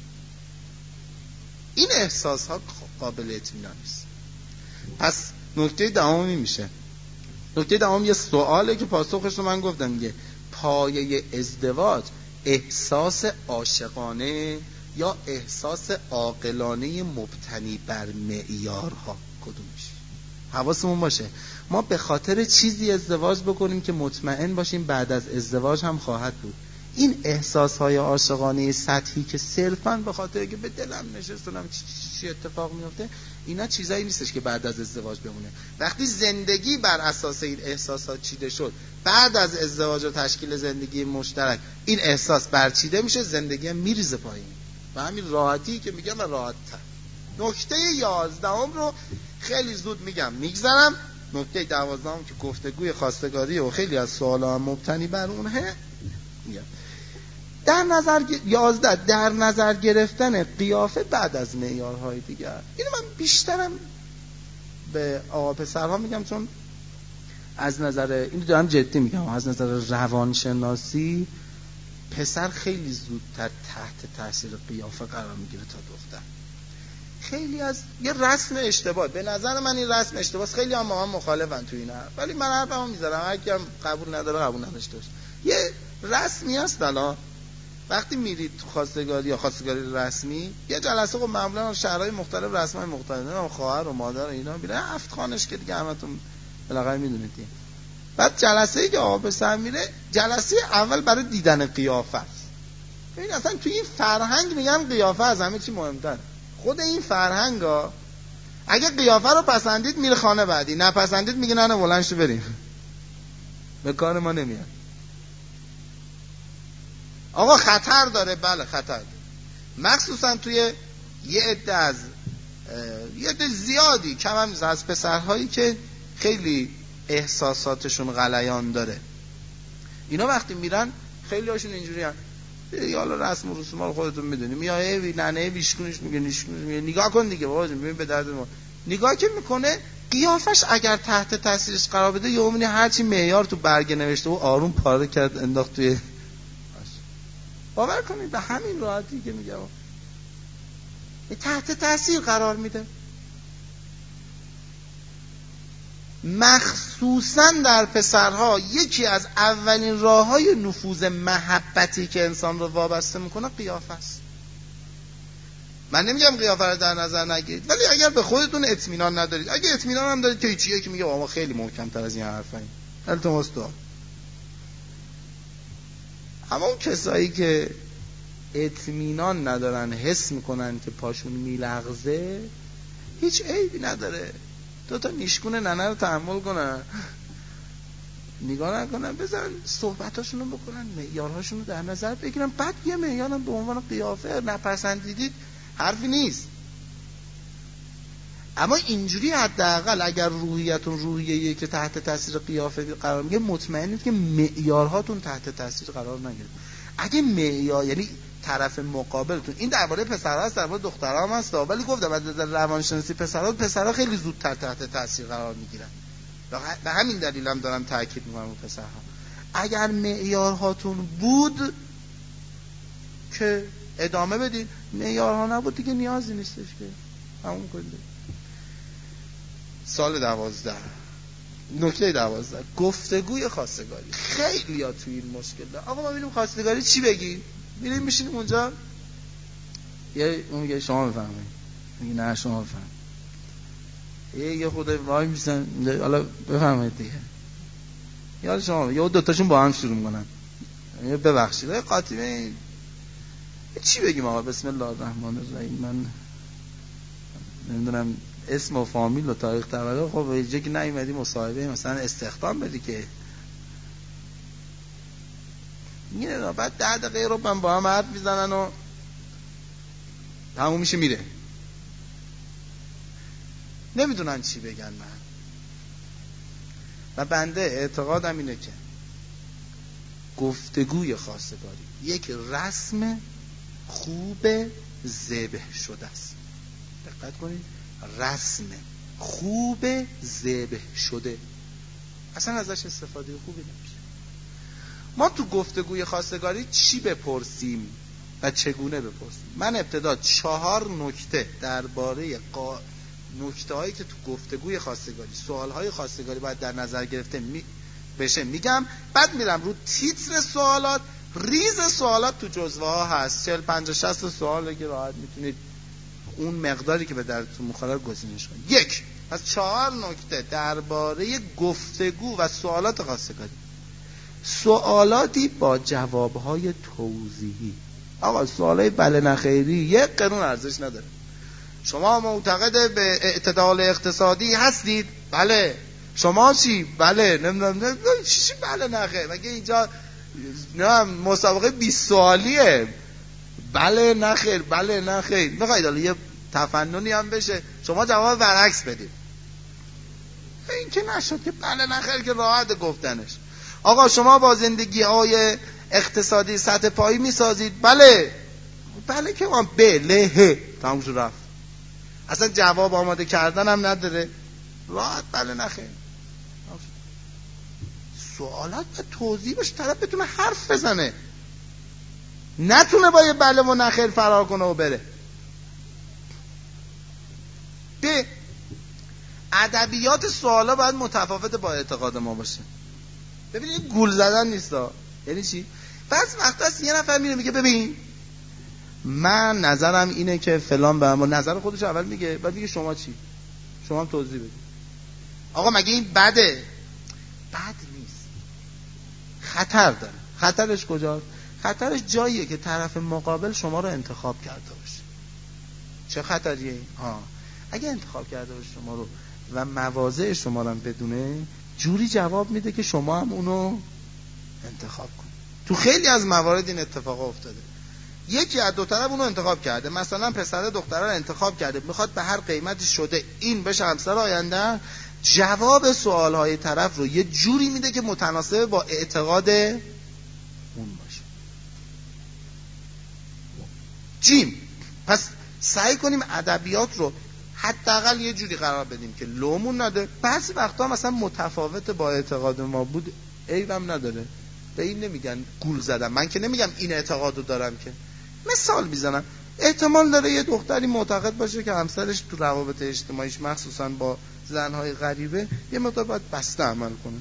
[SPEAKER 1] این احساس ها قابل اطمینان نیست. پس نکته دهمی میشه، نکته دهم یه سواله که پاسخش رو من گفتم، میگه پایه ازدواج احساس عاشقانه یا احساس عاقلانه مبتنی بر معیارها کدومش؟
[SPEAKER 2] حواسمون باشه ما به خاطر چیزی ازدواج بکنیم که مطمئن باشیم بعد از ازدواج هم خواهد بود. این احساسهای عاشقانه سطحی که صرفاً به خاطر که به دلم نشستونم چی, چی اتفاق میفته، اینا چیزایی نیستش که بعد از ازدواج بمونه. وقتی زندگی بر اساس این احساسات چیده شد، بعد از ازدواج و تشکیل زندگی مشترک این احساس برچیده میشه، زندگی هم میریزه پایین و همین راحتی که میگم راحت تر. نکته یازدهم رو خیلی زود میگم میگذرم. نکته دوازدهم که گفتگوی خواستگاری و خیلی از سوالا هم مبتنی بر اونه میگم. در نظر یازده در نظر گرفتن قیافه بعد از معیارهای دیگر. اینو من بیشترم به آقا پسرها میگم، چون از نظر اینو دارم جدی میگم، از نظر روانشناسی پسر خیلی زودتر تحت تاثیر قیافه قرار میگیره تا دختر. خیلی از یه رسم اشتباه، به نظر من این رسم اشتباهه، خیلی هم با من مخالفن تو این حرف، ولی من حرفمو میذارم، هر کی هم قبول نداره قبول نداشته باشه. یه رسمی هست الان وقتی میرید تو خواستگاری یا خواستگاری رسمی، یه جلسه خب معمولا شهرهای مختلف رسمای مختلف، نه خواهر و مادر و اینا میره، هفت خانش که دیگه همتون بالاخره میدونید. بعد جلسه ای که آقا پسر میره، جلسه اول برای دیدن قیافه است. ببین اصلا تو این فرهنگ میگن قیافه از همه چی مهمتره. خود این فرهنگا اگه قیافه رو پسندید میره خانه بعدی، نپسندید میگه نه نه بلند شو بریم، به کار ما نمیاد. آقا خطر داره، بله خطر داره، مخصوصا توی یه عده از یه عده زیادی کم هم نیست از پسرهایی که خیلی احساساتشون غلیان داره. اینا وقتی میرن خیلی هاشون اینجوری هم یا حالا رسم و رسوم رو خودتون میدونی، میایه وی ننه ویشکونش میگه نیشکونش میگه نگاه کن دیگه بابا جون ببین به درد ما. نگاه که میکنه قیافش اگر تحت تاثیرش قرار بده، یومینی هرچی معیار تو برگه نوشته و آروم پاره کرد انداخت توی. باور کنید به همین راحتی که میگم تحت تاثیر قرار میده. مخصوصا در پسرها یکی از اولین راههای نفوذ محبتی که انسان رو وابسته میکنه قیافه است. من نمیگم قیافه رو در نظر نگیرید، ولی اگر به خودتون اطمینان ندارید، اگه اطمینان هم دارید که هیچیه که میگه ما خیلی محکم تر از این حرفاییم، التماس دعا. اما اون کسایی که اطمینان ندارن، حس میکنن که پاشون میلغزه، هیچ عیبی نداره دو تا نیشگون ننه رو تحمل کنن، نگاه نکنن، بذارن صحبتاشون رو بکنن، معیارهاشون رو در نظر بگیرن، بعد یه معیارم به عنوان قیافه نپسندیدید حرفی نیست. اما اینجوری حداقل اگر روحیتون روحیه‌ایه که تحت تاثیر قیافه قرار میگیره، مطمئنید که معیارهاتون تحت تاثیر قرار نگیره. اگه معیار یعنی طرف مقابلتون، این درباره پسرها هست درباره دخترها هم هست، ولی گفتم از نظر روانشناسی پسرها پسرها خیلی زودتر تحت تاثیر قرار میگیرن. به همین دلیل هم دارم تاکید میکنم رو پسرها. اگر معیارهاتون بود که ادامه بدین، معیارها نبود دیگه نیازی نیستش که همون کنید. سال دوازده نکته دوازده گفتگوی خواستگاری. خیلی ها توی این مشکل دارن. آقا ما ببینیم خواستگاری چی بگی؟ میریم میشینیم اونجا، یه اون میگه شما بفهمید، میگه نه شما بفهمید، یه یه خود وای میشن حالا بفهمید دیگه، یا شما، یا دو تاشون با هم شروع میکنن، یه ببخشید یه قاطی چی بگیم آقا بسم الله الرحمن الرحیم، من نمیدونم اسم و فامیل و تاریخ تولد، خب اینجا که نیومدی مصاحبه مثلا استخدام بدی که میره، بعد ده دقیقه رو من با هم حرف میزنن و تموم میشه میره، نمیدونن چی بگن. من و بنده اعتقادم اینه که گفتگوی خواستگاری یک رسم خوب ذبح شده است. دقت کنید، رسم خوب ذبح شده، اصلا ازش استفاده خوبی نمیشه. ما تو گفتگوی خواستگاری چی بپرسیم و چگونه بپرسیم؟ من ابتدا چهار نکته درباره قا... نکته هایی که تو گفتگوی خواستگاری، سوال های خواستگاری باید در نظر گرفته می... بشه میگم، بعد میرم رو تیتر سوالات. ریز سوالات تو جزوه ها هست، چهل پنجاه شصت سواله که راحت میتونید اون مقداری که به درتون میخوره گزینش کنید. یک، پس چهار نکته درباره گفتگو و سوالات خواستگاری. سوالاتی با جوابهای توضیحی. آقا سوالای بله نخیری یک قانون ارزش نداره. شما معتقد به اعتدال اقتصادی هستید؟ بله. شما چی؟ بله. نمیدونم چی بله نخیر. مگه اینجا نه مسابقه بیست سوالیه؟ بله نخیر بله نخیر. میخواید حالا یه تفننی هم بشه شما جواب برعکس بدید. این که نشد که بله نخیر که راحت گفتنش. آقا شما با زندگی های اقتصادی سطح پایی میسازید؟ بله. بله که من بله ه تمام شد رفت. اصلا جواب آماده کردن هم نداره، راحت بله نخیر. سوالات و توضیح باشه طرف بتونه حرف بزنه، نتونه با یه بله و نخیر فرار کنه و بره. به ادبیات سوالا باید متفاوت با اعتقاد ما باشه. ببینید گول زدن نیستا. یعنی چی؟ بعض وقتا هست یه نفر میره میگه ببین من نظرم اینه که فلان، به ما نظر خودش اول میگه بعد میگه شما چی؟ شما هم توضیح بدید. آقا مگه این بده؟ بد نیست، خطر داره. خطرش کجاست؟ خطرش جاییه که طرف مقابل شما رو انتخاب کرده باشه. چه خطریه؟ ها اگه انتخاب کرده باشه شما رو و مواضع شما رو هم بدونه، جوری جواب میده که شما هم اونو انتخاب کنید. تو خیلی از موارد این اتفاق افتاده. یکی از دو طرف اونو انتخاب کرده، مثلا پسر دختره رو انتخاب کرده، میخواد به هر قیمتی شده این بشه همسر آینده، جواب سوالهای طرف رو یه جوری میده که متناسب با اعتقاد اون باشه. جیم. پس سعی کنیم ادبیات رو حداقل یه جوری قرار بدیم که لومون نده. بعضی وقتا مثلا متفاوت با اعتقاد ما بود، عیبم نداره. به این نمیگن گول زدم. من که نمیگم این اعتقادو دارم، که مثال میزنم. احتمال داره یه دختری معتقد باشه که همسرش تو روابط اجتماعیش مخصوصا با زنهای غریبه یه مقدار باید بسته عمل کنه،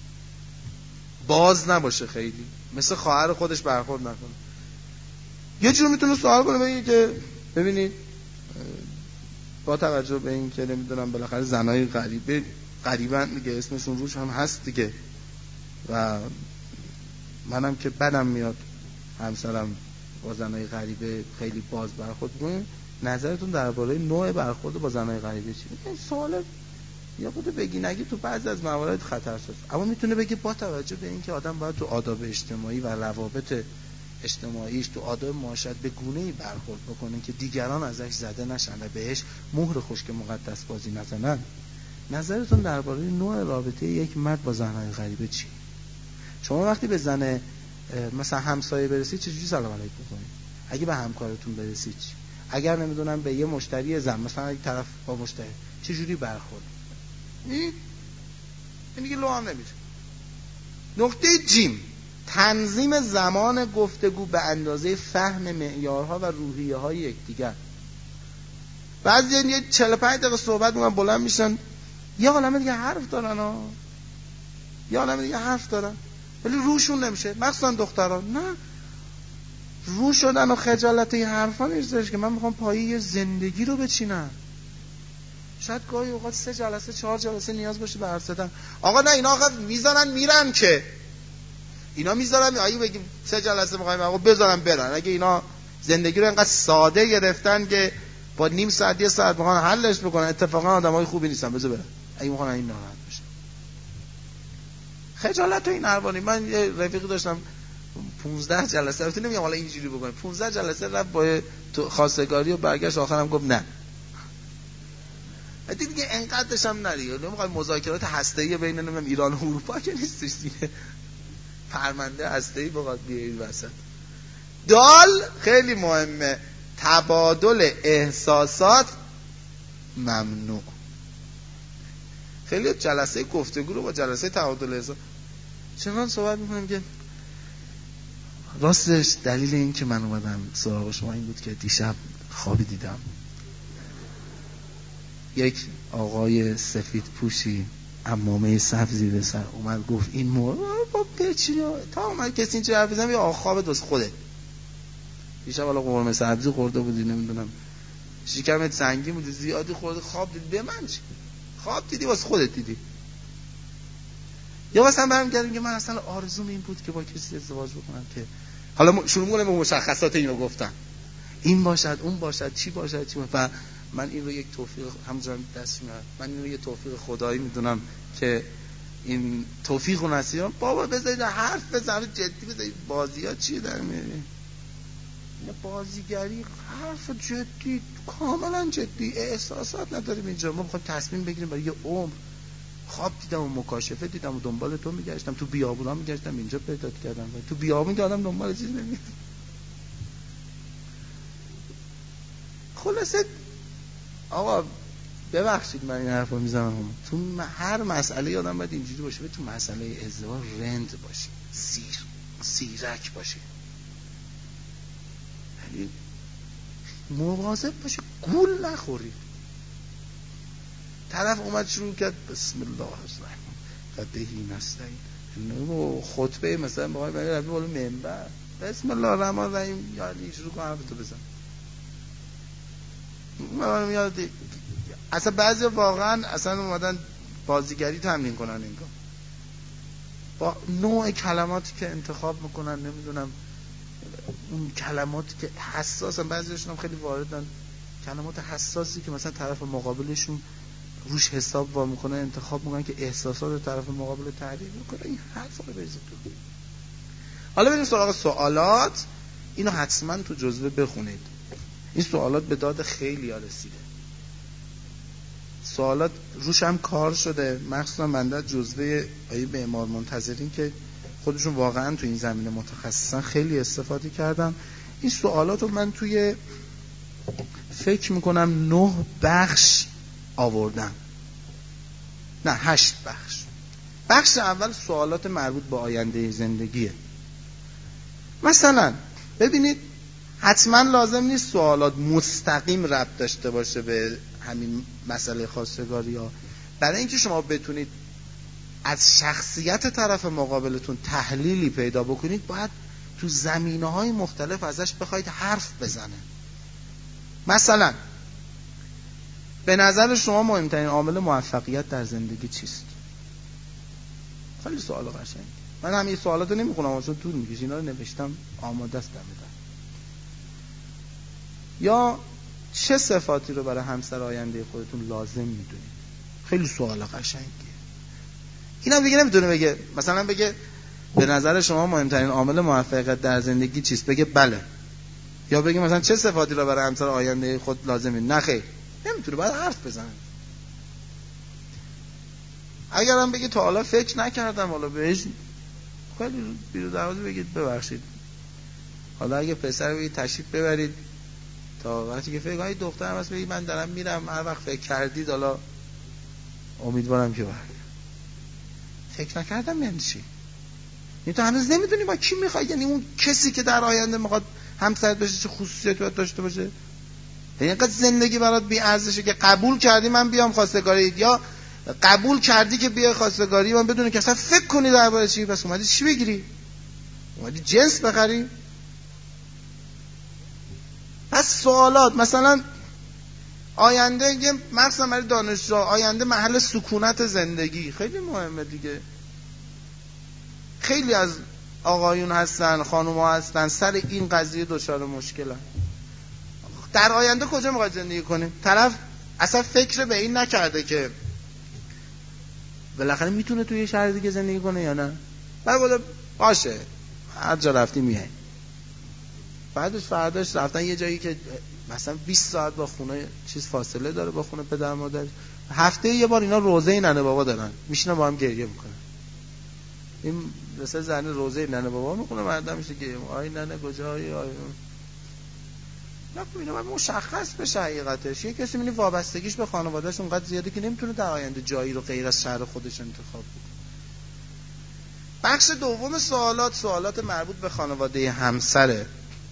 [SPEAKER 2] باز نباشه، خیلی مثل خواهر خودش برخورد نکنه. یه جور میتونه سوال کنه بگه که ببینید با توجه به این که نمیدونم بالاخره زنهای غریبه غریبن دیگه، اسمشون روش هم هست دیگه، و منم که بدم میاد همسرم با زنهای غریبه خیلی باز برخورد کنه، نظرتون درباره نوع برخورد با زنهای غریبه چی؟ این سوال یا خود بگی نگی تو بعضی از موارد خطرساز، اما میتونه بگه با توجه به اینکه آدم باید تو آداب اجتماعی و روابط اجتماعیش تو آداب معاشرت به گونه‌ای برخورد بکنه که دیگران ازش زده نشن و بهش مهر خشک مقدس بازی نزنن. نظرتون درباره نوع رابطه یک مرد با زنهای غریبه چی؟ شما وقتی به زن مثلا همسایه برسید چجوری سلام علیکم کنید؟ اگه به همکارتون برسید چی؟ اگر نمیدونم به یه مشتری زن، مثلا یک طرف با مشتری چجوری برخورد؟ این دیگه لو هم نمیشه. نکته جیم، تنظیم زمان گفتگو به اندازه فهم معیارها و روحیه‌های یکدیگر. بعضی یه چهل و پنج دقیقه صحبت می‌کنن بلند میشن یه عالمه دیگه حرف دارن ها. یه عالمه دیگه حرف دارن ولی روشون نمیشه، مخصوصا دختران. نه رو شدن و خجالت این حرفا نیستش که من میخوام پایه زندگی رو بچینم. شاید گاهی اوقات سه جلسه چهار جلسه نیاز باشه به حرف زدن. آقا نه اینا آقا میذارن میرن، که اینا میذارن اگه بگیم سه جلسه میخوایم آقا بذارن برن. اگه اینا زندگی رو اینقدر ساده گرفتن که با نیم ساعت یه ساعت میخوان حلش بکنن، اتفاقا آدمای خوبی نیستن، بذار برن. اگه میخوان این ناراحت بشن خجالت این حرفانی. من یه رفیقی داشتم پانزده جلسه البته نمیگم حالا اینجوری بکنه، پانزده جلسه رفت با خواستگاری و برگشت آخرام گفت نه. بعد دیگه انقدرش هم نریه. نمیخوای مذاکرات هسته‌ای بین نمیدونم ایران و اروپا که نیستش دیگه. پرونده هسته‌ای بخواد بیارید وسط. دال خیلی مهمه، تبادل احساسات ممنوع. خیلی جلسه گفتگو رو با جلسه تبادل احساسات چنان صحبت می‌کنیم که راستش دلیل این که من اومدم سراغ شما این بود که دیشب خوابی دیدم یک آقای سفید پوشی عمامه سبزی به سر اومد گفت این مور با پیچی تا اومد کسی اینجا حرف بزنم یا آقا خوابت واسه خودت. دیشب حالا قرمه سبزی خورده بودی، نمیدونم شکمت سنگین بود زیادی خورده، خواب دید. به من چی؟ خواب دیدی واسه خودت دیدی. یا مثلا برمیگردیم که من اصلا آرزوم این بود که با کسی ازدواج بکنم که حالا شروع می‌کنم به مشخصات اینو گفتم، این باشد اون باشد چی باشد چی باشد. و من این رو یک توفیق همونجوری دست میارم، من این رو یک توفیق خدایی میدونم که این توفیق و نصیب. بابا بذارید حرف بزنید، جدی بذارید. بازی‌ها چیه در میاری؟ نه بازیگری، حرف جدی، کاملا جدی، احساسات نداریم اینجا. ما می‌خوایم تصمیم بگیریم برای یه عمر. خواب دیدم و مکاشفه دیدم و دنبال تو میگشتم، تو بیابونا میگشتم، اینجا پیدا کردم. تو بیابون که آدم دنبال چیز نمیگرد. خلاصه آقا ببخشید من این حرفو میزنم، تو هر مسئله آدم باید اینجوری باشه، تو مسئله ازدواج رند باشه، سیر سیرک باشه، یعنی مواظب باشه گول نخوری. طرف اومد شروع کرد بسم الله الرحمن قدهی نستعین اینو خطبه مثلا با من رفی بالا منبر بسم الله الرحمن الرحیم، یعنی شروع کن حرفتو بزن. من میاد اصلا بعضی واقعا اصلا اومدن بازیگری تمرین کنن انگار، با نوع کلماتی که انتخاب میکنن، نمیدونم اون کلماتی که حساسن، بعضیشون هم خیلی واردن، کلمات حساسی که مثلا طرف مقابلشون روش حساب وا میکنه انتخاب میکنن که احساسات طرف مقابل تعریف میکنه. این حرفا رو بریزید تو. حالا بریم سراغ سوالات. اینو حتما تو جزوه بخونید. این سوالات به داد خیلی ها رسیده، سوالات روش هم کار شده، مخصوصا بنده جزوه آیه معمار منتظرین که خودشون واقعا تو این زمینه متخصصن خیلی استفاده کردن. این سوالات رو من توی فکر میکنم نه بخش آوردم، نه هشت بخش. بخش اول سوالات مربوط به آینده زندگیه. مثلا ببینید حتما لازم نیست سوالات مستقیم ربط داشته باشه به همین مسئله خواستگاری ها. برای اینکه شما بتونید از شخصیت طرف مقابلتون تحلیلی پیدا بکنید باید تو زمینه‌های مختلف ازش بخواید حرف بزنه. مثلا به نظر شما مهمترین عامل موفقیت در زندگی چیست؟ خیلی سوال قشنگ. من همین سوالاتو نمیخونم چون طول میکشه، اینا رو نوشتم آماده است دمیدم. یا چه صفاتی رو برای همسر آینده خودتون لازم میدونید؟ خیلی سوال قشنگیه. اینم دیگه نمیتونه بگه مثلا بگه به نظر شما مهمترین عامل موفقیت در زندگی چیست؟ بگه بله. یا بگه مثلا چه صفاتی رو برای همسر آینده خود لازم میدونید؟ نه خیر. نمیتونه، باید حرف بزنه. اگرم بگه تا حالا فکر نکردم، حالا بهش خیلی بیرو دروازه بگید ببخشید. حالا اگه پسر بگید تشریف ببرید تا وقتی که فکر کنید دخترم هست بگید من دارم میرم، هر وقت فکر کردید حالا امیدوارم که برگردید. فکر نکردم یعنی چی؟ یعنی تو هنوز نمیدونی با کی میخوای، یعنی اون کسی که در آینده میخواد همسرت بشه چه خصوصیاتی باید داشته باشه؟ یعنی اینقدر زندگی برات بی ارزشه که قبول کردی من بیام خواستگاری، یا قبول کردی که بیای خواستگاری من بدون که اصلا فکر کنی درباره چی، پس اومدی چی بگیری؟ اومدی جنس بخری؟ پس سوالات مثلا آینده، یه مثلا برای دانشجو آینده محل سکونت زندگی خیلی مهمه دیگه. خیلی از آقایون هستن، خانوما هستن سر این قضیه دچار مشکلن. در آینده کجا میخواد زندگی کنیم؟ طرف اصلا فکر به این نکرده که بالاخره میتونه توی شهر دیگه زندگی کنه یا نه. بعد بوده باشه هر جا رفتی میای. بعدش فرداش رفتن یه جایی که مثلا بیست ساعت با خونه چیز فاصله داره با خونه پدر مادر، هفته یه بار اینا روزه ننه بابا دارن، میشینن با هم گریه میکنن. این مثلا زن روزه ننه بابا میکنه، مردم میشه که آی ننه کجایی آی نکنه. اینا مشخص بشه حقیقتش. یه کسی میبینی وابستگیش به خانواده‌اش اونقدر زیاده که نمیتونه در آینده جایی رو غیر از شهر خودش انتخاب کنه. بخش دوم سوالات سوالات مربوط به خانواده همسره.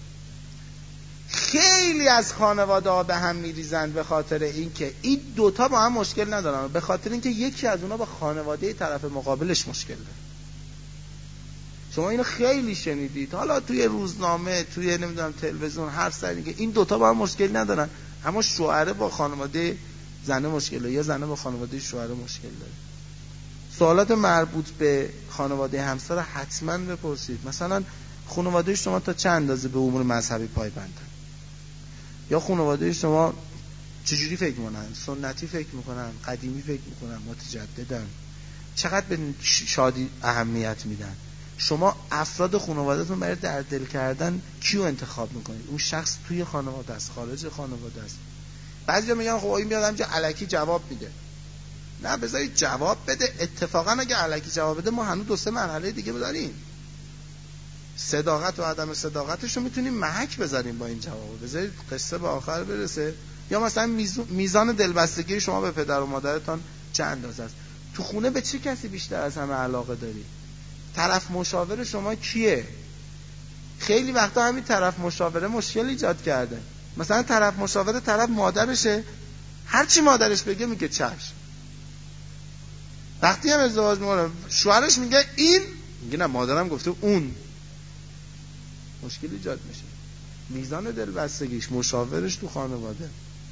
[SPEAKER 2] خیلی از خانواده ها به هم میریزن به خاطر اینکه این دوتا با هم مشکل ندارن، به خاطر اینکه یکی از اونا با خانواده طرف مقابلش مشکل داره. شما اینو خیلی شنیدید، حالا توی روزنامه، توی نمیدونم تلویزیون، هر سری که این دوتا با هم مشکل ندارن، اما شوهره با خانواده زنه مشکل داره یا زنه با خانواده شوهر مشکل داره. سوالات مربوط به خانواده همسر حتما بپرسید. مثلا خانواده شما تا چه اندازه به امور مذهبی پایبندن؟ یا خانواده شما چجوری فکر میکنن؟ سنتی فکر میکنن؟ قدیمی فکر میکنن؟ متجددن؟ چقدر به شادی اهمیت میدن؟ شما افراد خانوادهتون برای در دل کردن کیو انتخاب میکنید؟ اون شخص توی خانواده است، خارج خانواده است؟ بعضیا میگن خب این میاد همینجا الکی جواب میده. نه، بذارید جواب بده. اتفاقا اگه الکی جواب بده ما هنوز دو سه مرحله دیگه داریم. صداقت و عدم صداقتش رو میتونیم محک بذاریم با این جواب. بذارید قصه به آخر برسه. یا مثلا میزان دلبستگی شما به پدر و مادرتان چه اندازه است؟ تو خونه به چه کسی بیشتر از همه علاقه داری؟ طرف مشاور شما کیه؟ خیلی وقتا همین طرف مشاوره مشکل ایجاد کرده. مثلا طرف مشاوره طرف مادرشه، هر چی مادرش بگه میگه چشم. وقتی هم ازدواج میکنه شوهرش میگه این، میگه نه مادرم گفته اون. مشکل ایجاد میشه. میزان دلبستگیش، مشاورش تو خانواده.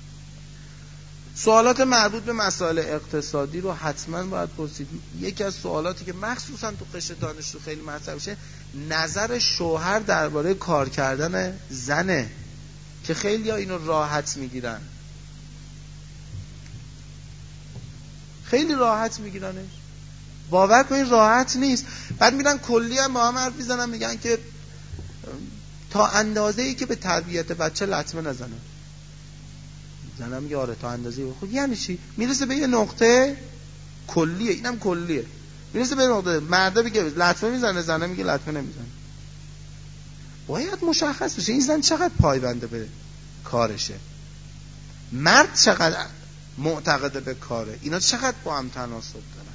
[SPEAKER 2] سوالات مربوط به مسائل اقتصادی رو حتما باید پرسید. یکی از سوالاتی که مخصوصا تو قشر دانشجو خیلی مطرح میشه نظر شوهر درباره کار کردن زنه که خیلی ها اینو راحت میگیرن، خیلی راحت میگیرنش. باور کنید راحت نیست. بعد میرن کلی هم با هم حرف میزنن، میگن که تا اندازه ای که به تربیت بچه لطمه نزنن. زنم میگه آره تا اندازه ای. خب یعنی چی؟ میرسه به یه نقطه کلیه، اینم کلیه. میرسه به نقطه مرده میگه لطمه میزنه، زنه میگه لطمه نمیزنه. باید مشخص بشه این زن چقدر پایبنده به کارشه، مرد چقدر معتقد به کاره، اینا چقدر با هم تناسب دارن.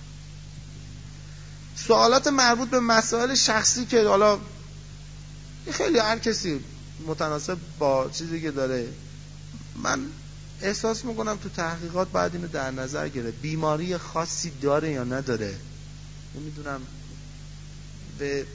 [SPEAKER 2] سوالات مربوط به مسائل شخصی که حالا خیلی هر کسی متناسب با چیزی که داره، من احساس میکنم تو تحقیقات باید اینو در نظر گرفت. بیماری خاصی داره یا نداره، نمیدونم به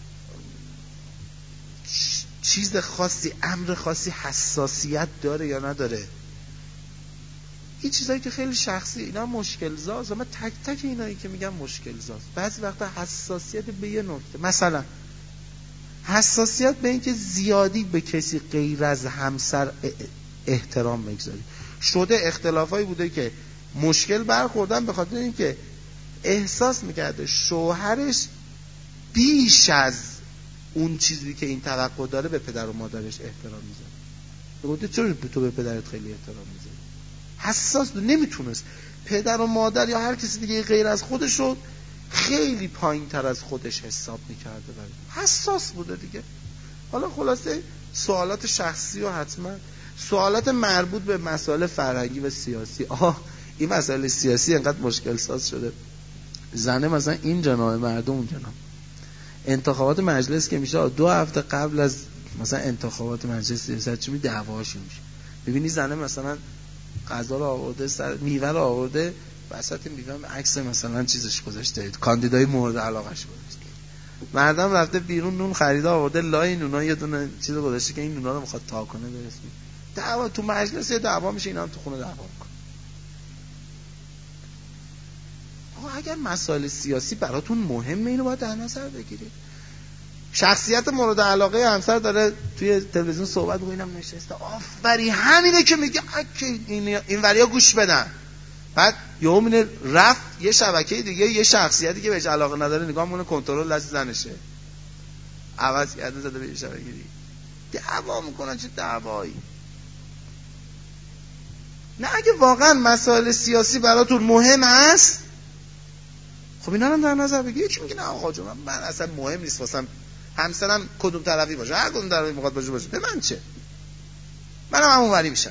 [SPEAKER 2] چیز خاصی، امر خاصی حساسیت داره یا نداره. این چیزایی که خیلی شخصی، اینا مشکل زاست. من تک تک اینایی که میگم مشکل زاست. بعضی وقتا حساسیت به یه نکته، مثلا حساسیت به اینکه زیادی به کسی غیر از همسر احترام بگذاری. شده اختلافایی بوده که مشکل برخوردن به خاطر اینکه احساس میکرده شوهرش بیش از اون چیزی که این توقع داره به پدر و مادرش احترام میذاره. گفته چرا تو به پدرت خیلی احترام میذاری؟ حساس بود، نمیتونست پدر و مادر یا هر کسی دیگه غیر از خودش رو خیلی پایین تر از خودش حساب میکرده. برای حساس بوده دیگه. حالا خلاصه سوالات شخصی و حتما سوالات مربوط به مسائل فرهنگی و سیاسی. آها این مسائل سیاسی انقدر مشکل ساز شده. زنه مثلا این جناح، مردم اون جناح. انتخابات مجلس که میشه دو هفته قبل از مثلا انتخابات مجلس ریاست جمهوری دعواشون میشه. ببینی زنه مثلا غذا رو آورده، سر میوه رو آورده، وسط میوه عکس مثلا چیزش گذاشته، کاندیدای مورد علاقهش گذاشته. مردم رفته بیرون نون خریده آورده، لای نونا یه دونه چیز گذاشته که این نونا رو میخواد تا کنه برسه. دعوا تو مجلس دعوا میشه، اینا هم تو خونه دعوا میکنن. آقا اگر مسائل سیاسی براتون مهمه اینو باید در نظر بگیرید. شخصیت مورد علاقه همسر داره توی تلویزیون صحبت می‌کنه، اینم نشسته آفری همینه که میگه این این وریا گوش بدن. بعد یهو میره رفت یه شبکه دیگه یه شخصیتی که بهش علاقه نداره نگاه می‌کنه کنترل از زنشه. عوض کرده زده به یه شبکه دیگه. دعوا میکنن. چه دعوایی؟ نه اگه واقعا مسائل سیاسی براتون مهم هست خب اینا رو در نظر بگیرید. یکی میگه نه آقا جون من اصلا مهم نیست واسم همسرم کدوم طرفی باشه، هر کدوم طرفی میخواد باشه باشه، به من چه، منم همون وری میشم.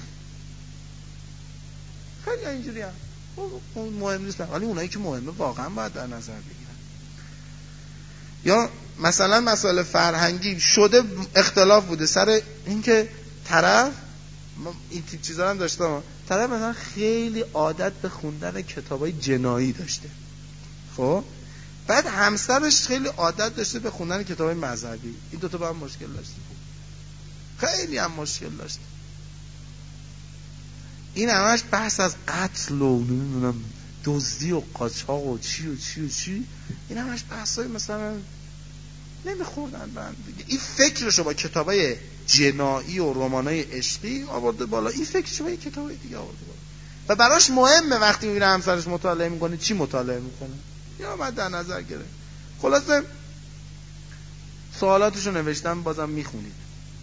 [SPEAKER 2] خیلی اینجوری هم اون مهم نیست، ولی اونایی که مهمه واقعا باید در نظر بگیرن. یا مثلا مسائل فرهنگی شده اختلاف بوده سر اینکه طرف، این تیپ چیزا هم داشتم، طرف مثلا خیلی عادت به خوندن کتابای جنایی داشته، خب بعد همسرش خیلی عادت داشته به خوندن کتابای مذهبی. این دوتا با هم مشکل داشته، خیلی هم مشکل داشته. این همش بحث از قتل و نمیدونم دزدی و قاچاق و چی و چی و چی، این همش بحثای مثلا نمیخوردن بند دیگه. این فکرشو با کتابای جنایی و رمانای عشقی آورده بالا، این فکرشو با این کتابای دیگه آورده بالا و براش مهمه وقتی میبینه همسرش مطالعه میکنه چی مطالعه میکنه، یا بعد در نظر گرفت. خلاصه سوالاتشو نوشتم، بازم میخونید.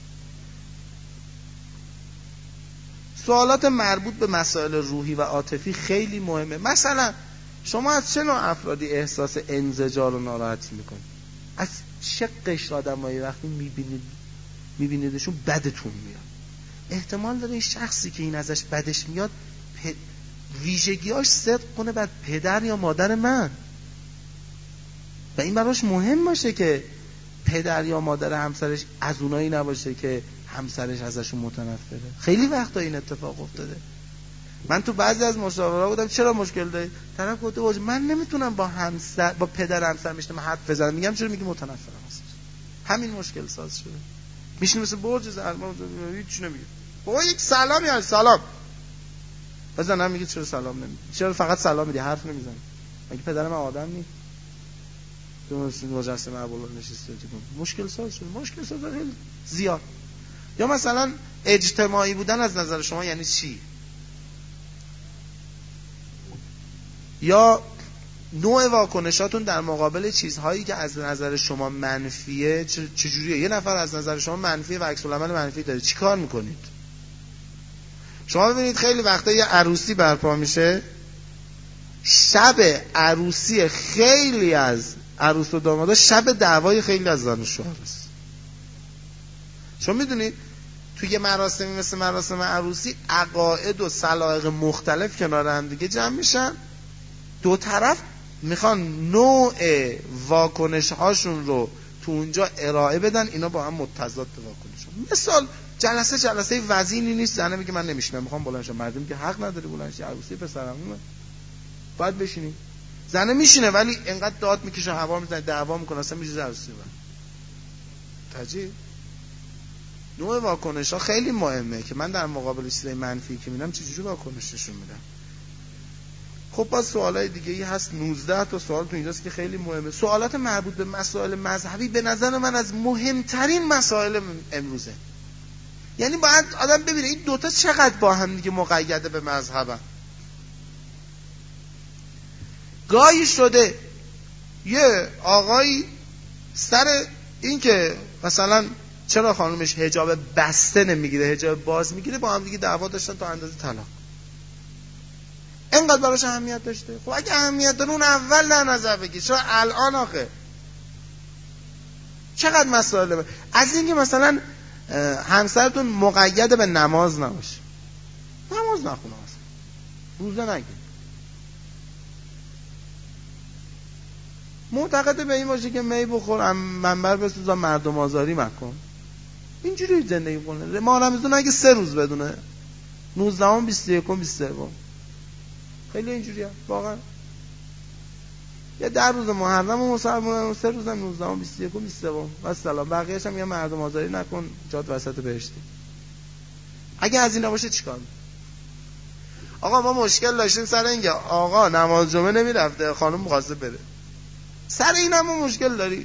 [SPEAKER 2] سوالات مربوط به مسائل روحی و عاطفی خیلی مهمه. مثلا شما از چه نوع افرادی احساس انزجار و ناراحتی میکنید؟ از چه قشر آدمایی وقتی میبینید میبینیدشون بدتون میاد؟ احتمال داره این شخصی که این ازش بدش میاد پ... ویژگیاش صدق کنه بر پدر یا مادر من و این براش مهم باشه که پدر یا مادر همسرش از اونایی نباشه که همسرش ازشون متنفره. خیلی وقتا این اتفاق افتاده. من تو بعضی از مشاورها بودم چرا مشکل داری؟ طرف گفته باشه من نمیتونم با همسر با پدر همسر میشنم حرف بزنم. میگم چرا؟ میگه متنفرم ازش. همین مشکل ساز شده. میشینه مثل برج زرما هیچ نمیگه. بابا یک سلامی هست سلام بزنم، میگه چرا سلام نمیگی؟ چرا فقط سلام میدی حرف نمیزنی؟ مگه پدر من آدم نیست؟ تو مجسمه ابوالله نشسته مشکل ساز شده. مشکل ساز خیلی زیاد. یا مثلا اجتماعی بودن از نظر شما یعنی چی؟ یا نوع واکنشاتون در مقابل چیزهایی که از نظر شما منفیه چجوریه؟ یه نفر از نظر شما منفیه و عکس العمل منفی داره، چی کار میکنید؟ شما ببینید خیلی وقتا یه عروسی برپا میشه، شب عروسی خیلی از عروس و دامادا شب دعوای خیلی از زن و شوهر است. شما میدونید توی مراسمی مثل مراسم عروسی عقاید و سلایق مختلف کنار هم دیگه جمع میشن، دو طرف میخوان نوع واکنش هاشون رو تو اونجا ارائه بدن، اینا با هم متضاد واکنش هاشون. مثال جلسه جلسه وزینی نیست، زنه میگه من نمیشینم میخوام بلند شم، مردم که حق نداره بلند شه، عروسی پسرمونه باید بشینی. زنه میشینه ولی انقدر داد میکشه هوا میزنه دعوا میکنه اصلا میشه عروسی بعد تجی. نوع واکنش ها خیلی مهمه که من در مقابل چیزای منفی که میدم چجوری واکنششون میدم. خب با سوالای دیگه ای هست، نوزده تا سوال تو اینجاست که خیلی مهمه. سوالات مربوط به مسائل مذهبی به نظر من از مهمترین مسائل امروزه. یعنی باید آدم ببینه این دوتا چقدر با هم دیگه مقیده به مذهبن. گاهی شده یه آقایی سر این که مثلا چرا خانومش حجاب بسته نمیگیره حجاب باز میگیره با هم دیگه دعوا داشتن تا اندازه طلاق. اینقدر براش اهمیت داشته؟ خب اگه اهمیت داره اون اول در نظر بگیر، چرا الان آخه؟ چقدر مسائله از این که مثلا همسرتون مقید به نماز نباشه، نماز نخونه اصلا، روزه نگیر، معتقد به این باشه که می بخور منبر بسوزا مردم آزاری مکن، اینجوری زندگی کنه. ما رمضان اگه سه روز بدونه، نوزدهم بیست و یکم بیست و سوم، خیلی اینجوری هست واقعا. یا در روز محرم و مسلمان سه روزم نوزدهم بیست و یکم بیست و سوم و سلام، بقیه‌اش هم یه مردم آزاری نکن جات وسط بهشتی. اگه از این نباشه چیکار؟ آقا ما مشکل داشتیم سر اینکه آقا نماز جمعه نمیرفته خانم می‌خواسته بره، سر این هم مشکل داری.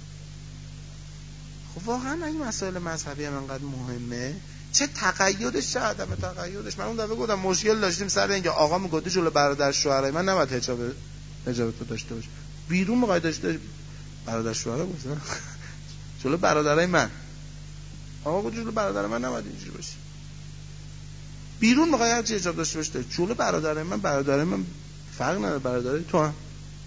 [SPEAKER 2] خب واقعا این مسائل مذهبی هم انقدر مهمه، چه تقیدش چه عدم تقیدش. من اون دفعه گفتم مشکل داشتیم سر اینکه آقا میگفت جلو برادر شوهرای من نباید حجاب حجاب تو داشته باش، بیرون میخوای داشته برادر شوهرا گفت جلو برادرای من، آقا گفت جلو برادر من نباید اینجوری باشه، بیرون میخوای هر چی حجاب داشته باش، جلو برادرای من برادرای من فرق نداره، برادرای تو هم.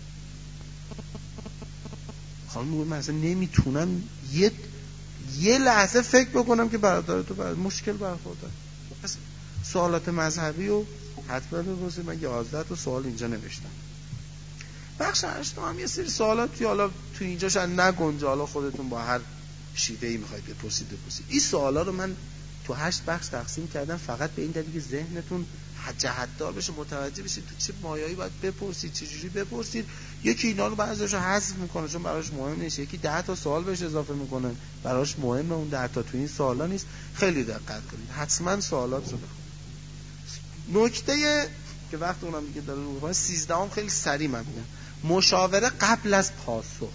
[SPEAKER 2] خانم میگه من اصلا نمیتونم یه یه لحظه فکر بکنم که برادر تو برادر مشکل برخورده. پس سوالات مذهبی و حتما بپرسید. من یازده تا سوال اینجا نوشتم. بخش هشتم هم یه سری سوالات که حالا تو اینجا شاید نگنجه، حالا خودتون با هر شیوه‌ای میخواید بپرسید بپرسید. این سوالا رو من تو هشت بخش تقسیم کردم فقط به این دلیل که ذهنتون جهت‌دار بشه، متوجه بشید تو چه مایه‌ای باید بپرسید، چه جوری بپرسید. یکی اینا رو بعضی‌هاشو حذف میکنه چون براش مهم نیست، یکی ده تا سوال بهش اضافه میکنه براش مهمه، اون ده تا تو این سوالا نیست. خیلی دقت کنید، حتما سوالات رو بخونید.
[SPEAKER 1] نکته که وقت اونم دیگه داره رو می‌کنه سیزدهم خیلی سریع من میگم، مشاوره قبل از پاسخ.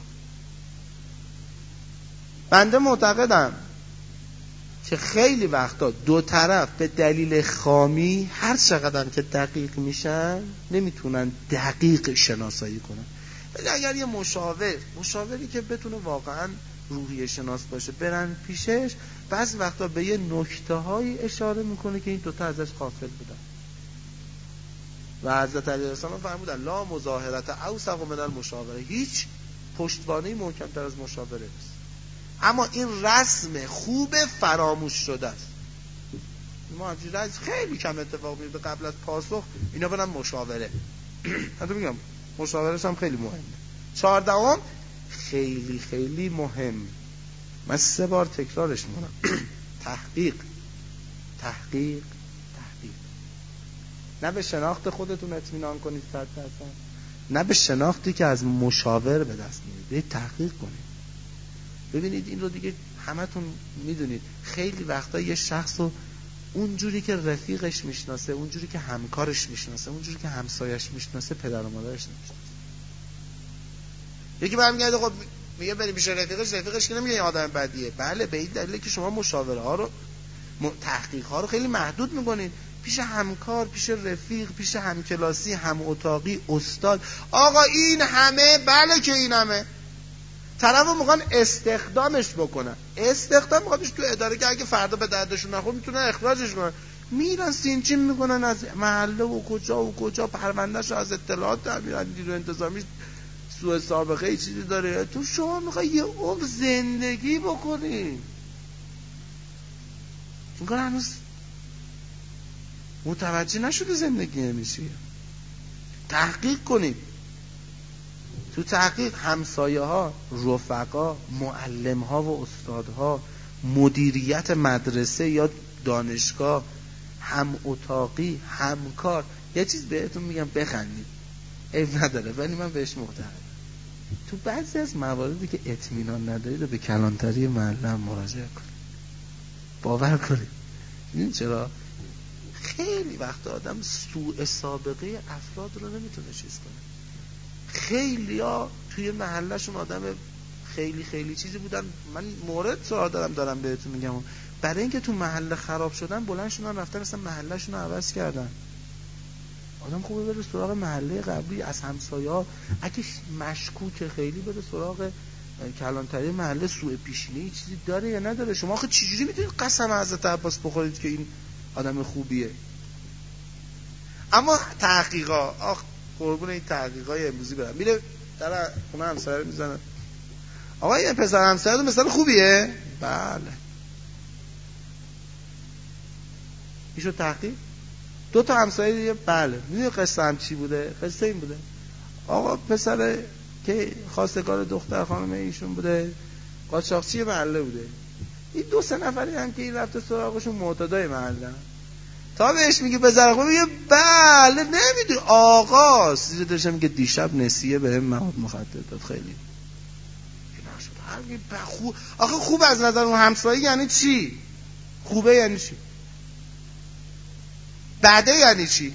[SPEAKER 1] بنده معتقدم که خیلی وقتا دو طرف به دلیل خامی هر چقدر که دقیق میشن نمیتونن دقیق شناسایی کنن. ولی اگر یه مشاور مشاوری که بتونه واقعا روحیه شناس باشه برن پیشش، بعضی وقتا به یه نکته هایی اشاره میکنه که این دوتا ازش غافل بودن. و حضرت علیه السلام فرمودن لا مظاهرت اوثق من المشاوره، هیچ پشتوانه‌ای محکم‌تر از مشاوره نیست. اما این رسم خوب فراموش شده است. ما همچین رسم خیلی کم اتفاق میفته قبل از پاسخ اینا برن مشاوره. حتی میگم مشاورهش هم خیلی مهمه. چهاردهم خیلی خیلی مهم، من سه بار تکرارش میکنم، تحقیق تحقیق تحقیق. نه به شناخت خودتون اطمینان کنید صد درصد، نه به شناختی که از مشاور به دست میارید. برید تحقیق کنید. ببینید این رو دیگه همتون میدونید، خیلی وقتا یه شخص رو اونجوری که رفیقش میشناسه، اونجوری که همکارش میشناسه، اونجوری که همسایش میشناسه، پدر و مادرش نمیشناسه. یکی برمیگرده خب میگه بریم پیش رفیقش، رفیقش که نمیگه این آدم بدیه. بله، به این دلیله که شما مشاوره ها رو، تحقیق ها رو خیلی محدود میکنید. پیش همکار، پیش رفیق، پیش همکلاسی، هم اتاقی، استاد، آقا این همه، بله که این همه. طرف رو میخوان استخدامش بکنن، استخدام میخوادش تو اداره که اگه فردا به دردشون نخور میتونن اخراجش کنن. میرن سینچین میکنن از محله و کجا و کجا، پروندهش رو از اطلاعات در میرن، نیرو انتظامی سوء سابقه ای چیزی داره. تو شما میخوای یه عمر زندگی بکنی، اینکار هنوز متوجه نشده زندگی نمیشه. تحقیق کنید. تو تحقیق همسایه ها، رفقا، معلم ها و استادها، مدیریت مدرسه یا دانشگاه، هم اتاقی، همکار. یه چیز بهتون میگم بخندید، عیب نداره ولی من بهش معتقدم. تو بعضی از مواردی که اطمینان ندارید به کلانتری معلم مراجعه کنید. باور کنید. این چرا خیلی وقت آدم سوء سابقه افراد رو نمیتونه چیز کنه. خیلی ها توی محلشون آدم خیلی خیلی چیزی بودن. من مورد سوال دارم دارم بهتون میگم، برای اینکه تو محله خراب شدن بلند شدن رفتن مثلا محلشون رو عوض کردن. آدم خوبه بره سراغ محله قبلی، از همسایه‌ها اگه مشکوکه خیلی بره سراغ کلانتری محله. سوء پیشینه‌ای چیزی داره یا نداره؟ شما آخه چجوری میتونید قسم حضرت عباس بخورید که این آدم خوبیه؟ اما تحقیقا، آخ قربون این تحقیقای امروزی برم، میره در خونه همسایه میزنه، آقا این پسر همسایه تو مثلا خوبیه؟ بله. میشو تحقیق. دو تا همسایه دیگه بله. میدونی قصه هم چی بوده؟ قصه این بوده، آقا پسر که خواستگار دختر خانم ایشون بوده قاچاقچی محله بوده. این دو سه نفری هم که این رفته سراغشون معتادای محله، تا بهش میگه بذاره خوب میگه بله نمیدونی آقا سیزه داشتم میگه دیشب نسیه به هم مواد مخدر داد. خیلی خوب. آخه خوب از نظر اون همسایه یعنی چی؟ خوبه یعنی چی؟ بده یعنی چی؟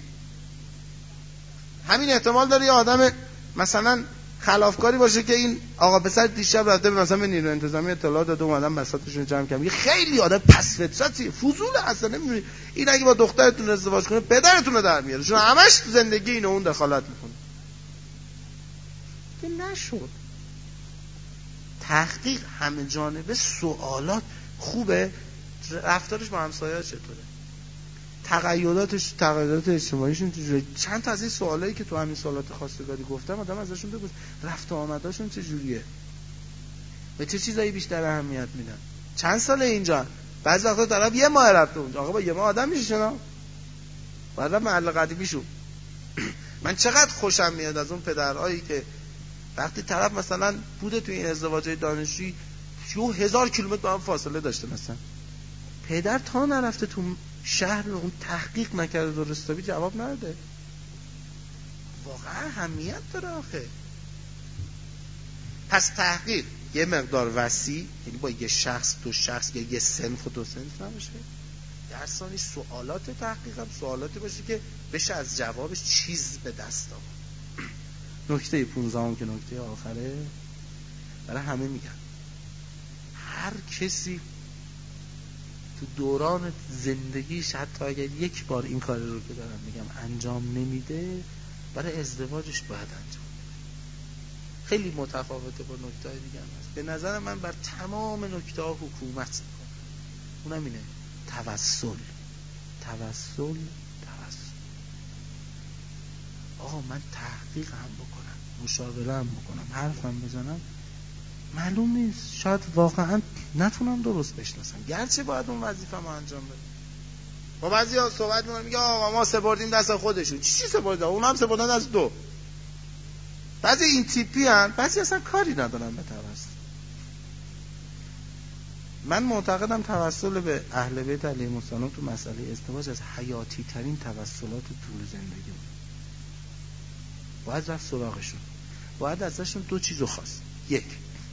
[SPEAKER 1] همین احتمال داره یه آدم مثلا خلافکاری باشه که این آقا پسر دیشب رفته مثلا به نیرو انتظامی اطلاع داده اومدن بساطشون جمع کردن. خیلی آدم پس فطرتی فضول اصلا نمیدونی این اگه با دخترتون ازدواج کنه پدرتون رو در میاره، چون همش تو زندگی اینو اون دخالت میکنه. که نشد. تحقیق همه جانبه، سوالات خوبه، رفتارش با همسایه‌ها چطوره، تغییراتش تغییرات اجتماعیشون چجوریه. چند تا از این سوالایی که تو همین سوالات خواستگاری گفتم آدم ازشون بپرس، رفت و آمداشون چجوریه، به چه چیزایی بیشتر اهمیت میدن، چند ساله اینجا. بعضی وقتا طرف یه ماه رفته اونجا، آقا با یه ماه آدم میشه شنا بعد محل قدیمیشون. من چقدر خوشم میاد از اون پدرهایی که وقتی طرف مثلا بوده تو این ازدواجای دانشجویی یه هزار کیلومتر با هم فاصله داشته، مثلا پدر تا نرفته تو شهر اون تحقیق نکرده درستابی جواب نده. واقعا اهمیت داره آخه. پس تحقیق یه مقدار وسیع، یعنی با یه شخص دو شخص یا یه صنف و دو صنف نباشه،
[SPEAKER 2] در ثانی سوالات تحقیق هم سوالاتی باشه که بشه از جوابش چیز به دست آورد. نکته پونزدهم که نکته آخره، برای همه میگم هر کسی تو دوران زندگیش حتی اگر یک بار این کار رو که دارم میگم انجام نمیده، برای ازدواجش باید انجام بده. خیلی متفاوته با نکته‌های دیگه هم هست. به نظر من بر تمام نکته‌ها حکومت میکنه. اونم اینه، توسل توسل توسل. آقا من تحقیق هم بکنم، مشاوره هم بکنم، حرفم بزنم، معلوم نیست شاید واقعا نتونم درست بشناسم، گرچه باید اون وظیفه‌مو انجام بدم. با بعضیا صحبت می‌کنم میگه آقا ما سپردیم دست خودشون. چی چی سپردن؟ اون هم سپردن از دو. بعضی این تیپی ان، بعضی اصلا کاری ندارن به توسل. من معتقدم توسل به اهل بیت علیهم السلام تو مسئله ازدواج از حیاتی ترین توسلات طول زندگی بود. باید رفت سراغشون، باید ازشون دو چیزو خواست. یک،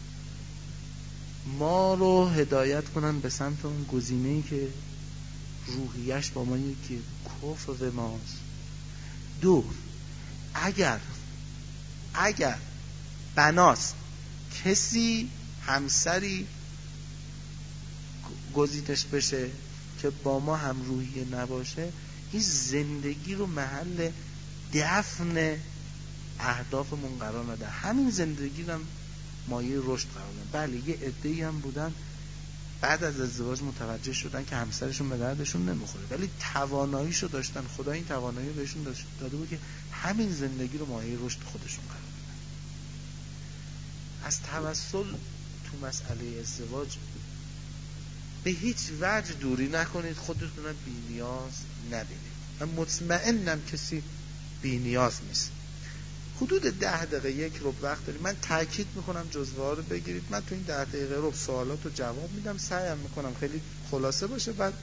[SPEAKER 2] ما رو هدایت کنن به سمت اون گزینه‌ای که روحیش با ما یکی کفر به ماست. دو، اگر اگر بناست کسی همسری گزیدش بشه که با ما هم روحیه نباشه، این زندگی رو محل دفن اهدافمون قرار نده، همین زندگی رو هم مایه رشد قرار نده. بله یه عده‌ای هم بودن بعد از ازدواج متوجه شدن که همسرشون به دردشون نمیخوره، ولی تواناییشو داشتن، خدا این توانایی رو بهشون داده بود که همین زندگی رو مایه رشد خودشون قرار بدن. از توسل تو مسئله ازدواج به هیچ وجه دوری نکنید، خودتون بی نیاز نبینید. من مطمئنم کسی بی نیاز نیست. حدود ده دقیقه یک ربع وقت داریم. من تاکید میکنم جزوه ها رو بگیرید. من تو این ده دقیقه ربع سوالات رو جواب میدم، سعیم میکنم خیلی خلاصه باشه. بعد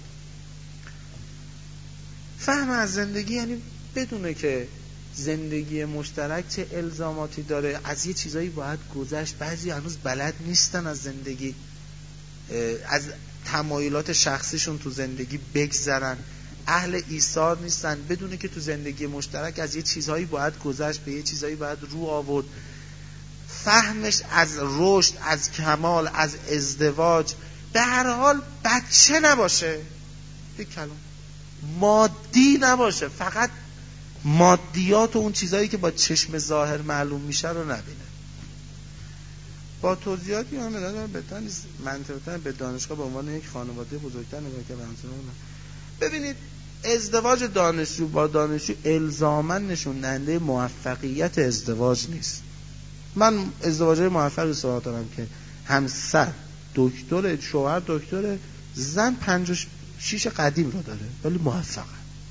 [SPEAKER 2] فهم از زندگی یعنی بدونه که زندگی مشترک چه الزاماتی داره، از یه چیزایی باید گذشت. بعضی هنوز بلد نیستن از زندگی، از تمایلات شخصیشون تو زندگی بگذرن، اهل ایثار نیستن. بدونه که تو زندگی مشترک از یه چیزهایی باید گذشت، به یه چیزهایی باید رو آورد. فهمش از رشد، از کمال، از ازدواج به هر حال بچه نباشه، یک کلام مادی نباشه، فقط مادیات و اون چیزهایی که با چشم ظاهر معلوم میشه رو نبینه. با توضیحاتی هم بدن بهتر نیست، منطقاً به دانشگاه به عنوان یک خانواده بزرگتر نگاه کردن. ببینید ازدواج دانشجو با دانشجو الزاماً نشون دهنده موفقیت ازدواج نیست. من ازدواجای موفقی صحبت دارم که همسر دکتر، شوهر دکتر، زن پنج و شیش قدیم رو داره ولی موفقه.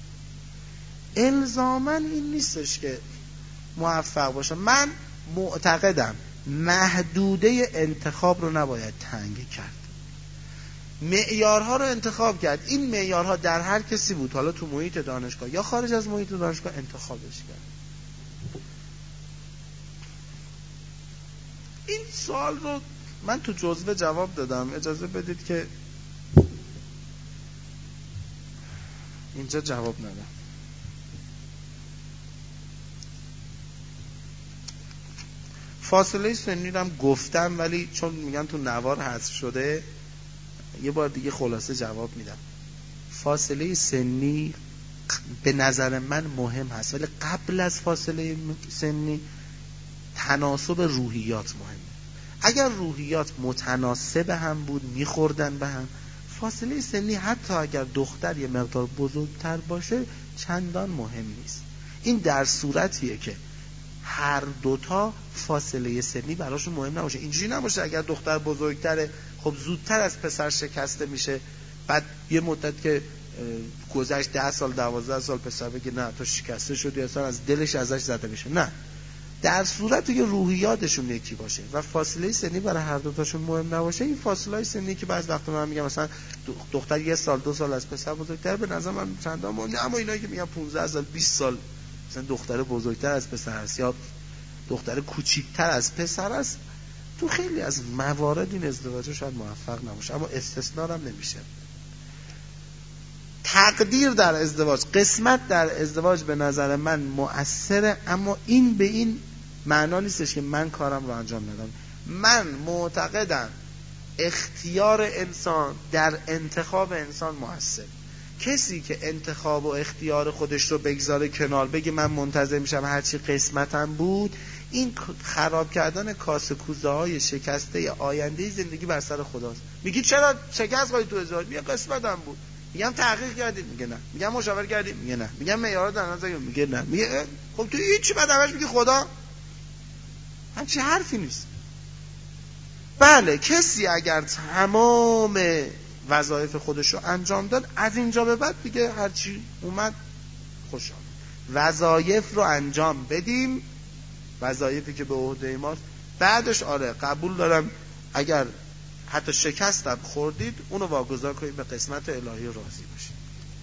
[SPEAKER 2] الزاماً این نیستش که موفق باشه. من معتقدم محدوده انتخاب رو نباید تنگ کرد، معیارها رو انتخاب کرد. این معیارها در هر کسی بود، حالا تو محیط دانشگاه یا خارج از محیط دانشگاه، انتخابش کرد. این سوال رو من تو جزوه جواب دادم، اجازه بدید که اینجا جواب ندم. فاصله سنی رو هم گفتم، ولی چون میگن تو نوار حذف شده یه بار دیگه خلاصه جواب میدم. فاصله سنی به نظر من مهم هست، ولی قبل از فاصله سنی تناسب روحیات مهمه. اگر روحیات متناسب هم بود، میخوردن به هم، فاصله سنی حتی اگر دختر یه مقدار بزرگتر باشه چندان مهم نیست. این در صورتیه که هر دوتا فاصله سنی براشون مهم نباشه. اینجوری نباشه اگر دختر بزرگتره خب زودتر از پسر شکسته میشه، بعد یه مدت که گذشت ده سال دوازده سال پسر بگه نه تو شکسته شدی، اصلا از دلش ازش زده میشه. نه، در صورتی که روحیاتشون یکی باشه و فاصله سنی برای هر دوتاشون مهم نباشه. این فاصله سنی که بعض وقتا من میگم مثلا دختر یه سال دو سال از پسر بزرگتر، به نظر من چندان مهم نه. اما اینایی که میگن پانزده سال بیست سال مثلا دختر بزرگتر از پسر است یا دختر کوچیکتر از پسر است، تو خیلی از موارد این ازدواج شاید موفق نباشه، اما استثناء هم نمیشه. تقدیر در ازدواج، قسمت در ازدواج به نظر من مؤثره، اما این به این معنا نیستش که من کارم رو انجام ندم. من معتقدم اختیار انسان در انتخاب انسان مؤثر. کسی که انتخاب و اختیار خودش رو بگذاره کنار، بگه من منتظر میشم هرچی قسمتم بود، این خراب کردن کاسه کوزه های شکسته آینده زندگی بر سر خداست. میگی چرا شکست خواهی تو ازدواج؟ میگه قسمتم بود. میگم تحقیق کردید؟ میگه نه. میگم مشاوره کردید؟ میگه نه. میگم معیارات در نظر گرفتید؟ میگه نه. میگه خب تو هیچ چی بعد همش میگی خدا؟ همچین حرفی نیست. بله، کسی اگر تمام وظایف خودش رو انجام داد، از اینجا به بعد دیگه هرچی اومد خوش آمد. وظایف رو انجام بدیم، وظایفی که به عهده ماست. بعدش آره قبول دارم اگر حتی شکستم خوردید، اونو واگذار کنید به قسمت الهی و راضی باشید.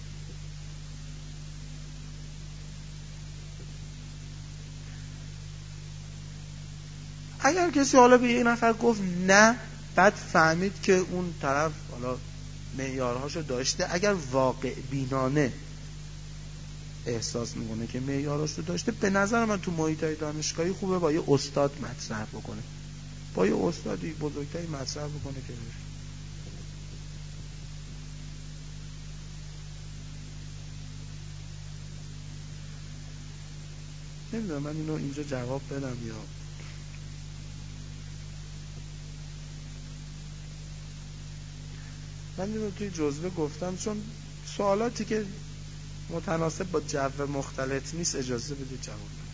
[SPEAKER 2] اگر کسی حالا به یه نفر گفت نه، بعد فهمید که اون طرف حالا معیارهاشو داشته، اگر واقع بینانه احساس میکنه که معیارهاشو داشته، به نظر من تو محیطای دانشگاهی خوبه با یه استاد مطرح بکنه، با یه استادی بزرگتری مطرح بکنه که نمیدونم من اینو اینجا جواب بدم یا من اینو توی جزوه گفتم، چون سوالاتی که متناسب با جو مختلط نیست اجازه بدید جواب بدم.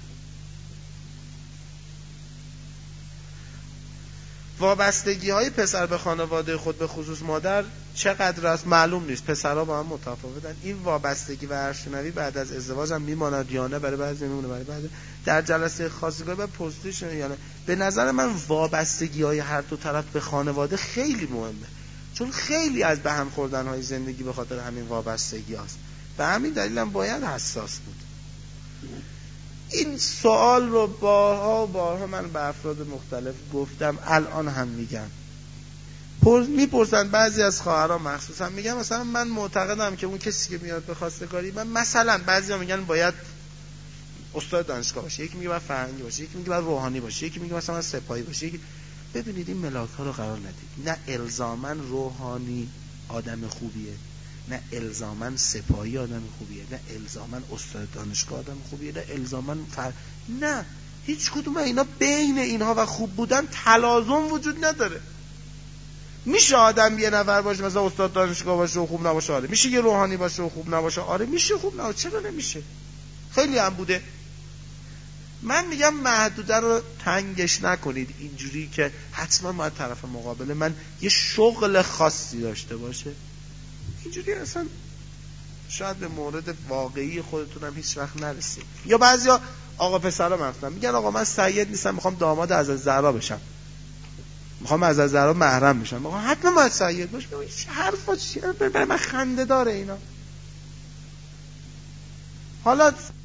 [SPEAKER 2] وابستگی های پسر به خانواده خود به خصوص مادر چقدر است معلوم نیست. پسرها با هم متفاوتن. این وابستگی و عرشنوی بعد از ازدواج هم میماند یا نه؟ برای بعضی میمونه، برای بعضی در جلسه خواستگاری بعد پرسیدش یا نه. به نظر من وابستگی های هر دو طرف به خانواده خیلی مهمه، چون خیلی از به هم خوردن های زندگی به خاطر همین وابستگی هاست. به همین دلیل هم باید حساس بود. این سوال رو بارها و بارها من به افراد مختلف گفتم، الان هم میگم. میپرسن بعضی از خواهران مخصوصا، میگم مثلا من معتقدم که اون کسی که میاد به خواستگاری من، مثلا بعضیا میگن باید استاد دانشگاه باشه، یکی میگه باید فرهنگی باشه، یکی میگه باید روحانی باشه، یکی میگه مثلا سپاهی باشه، یکی... ببینید این ملاک ها رو قرار ندید. نه الزاماً روحانی آدم خوبیه، نه الزاماً سپاهی آدم خوبیه، نه الزاماً استاد دانشگاه آدم خوبیه، نه الزاماً فر... نه، هیچ کدوم اینا بین اینها و خوب بودن تلازم وجود نداره. میشه آدم یه نفر باشه مثلا استاد دانشگاه باشه و خوب نباشه؟ آره. میشه یه روحانی باشه و خوب نباشه؟ آره میشه خوب نباشه. چرا نمیشه؟ خیلی هم بوده. من میگم محدوده رو تنگش نکنید اینجوری که حتما باید طرف مقابل من یه شغل خاصی داشته باشه. اینجوری اصلا شاید به مورد واقعی خودتون هم هیچ وقت نرسید. یا بعضیا آقا پسرا مثلا میگن آقا من سید نیستم، میخوام داماد از زهرا بشم، میخوام از زهرا محرم بشم. آقا حتما باید سید باش. چه حرفا چیه؟ برای من خنده داره اینا. حالا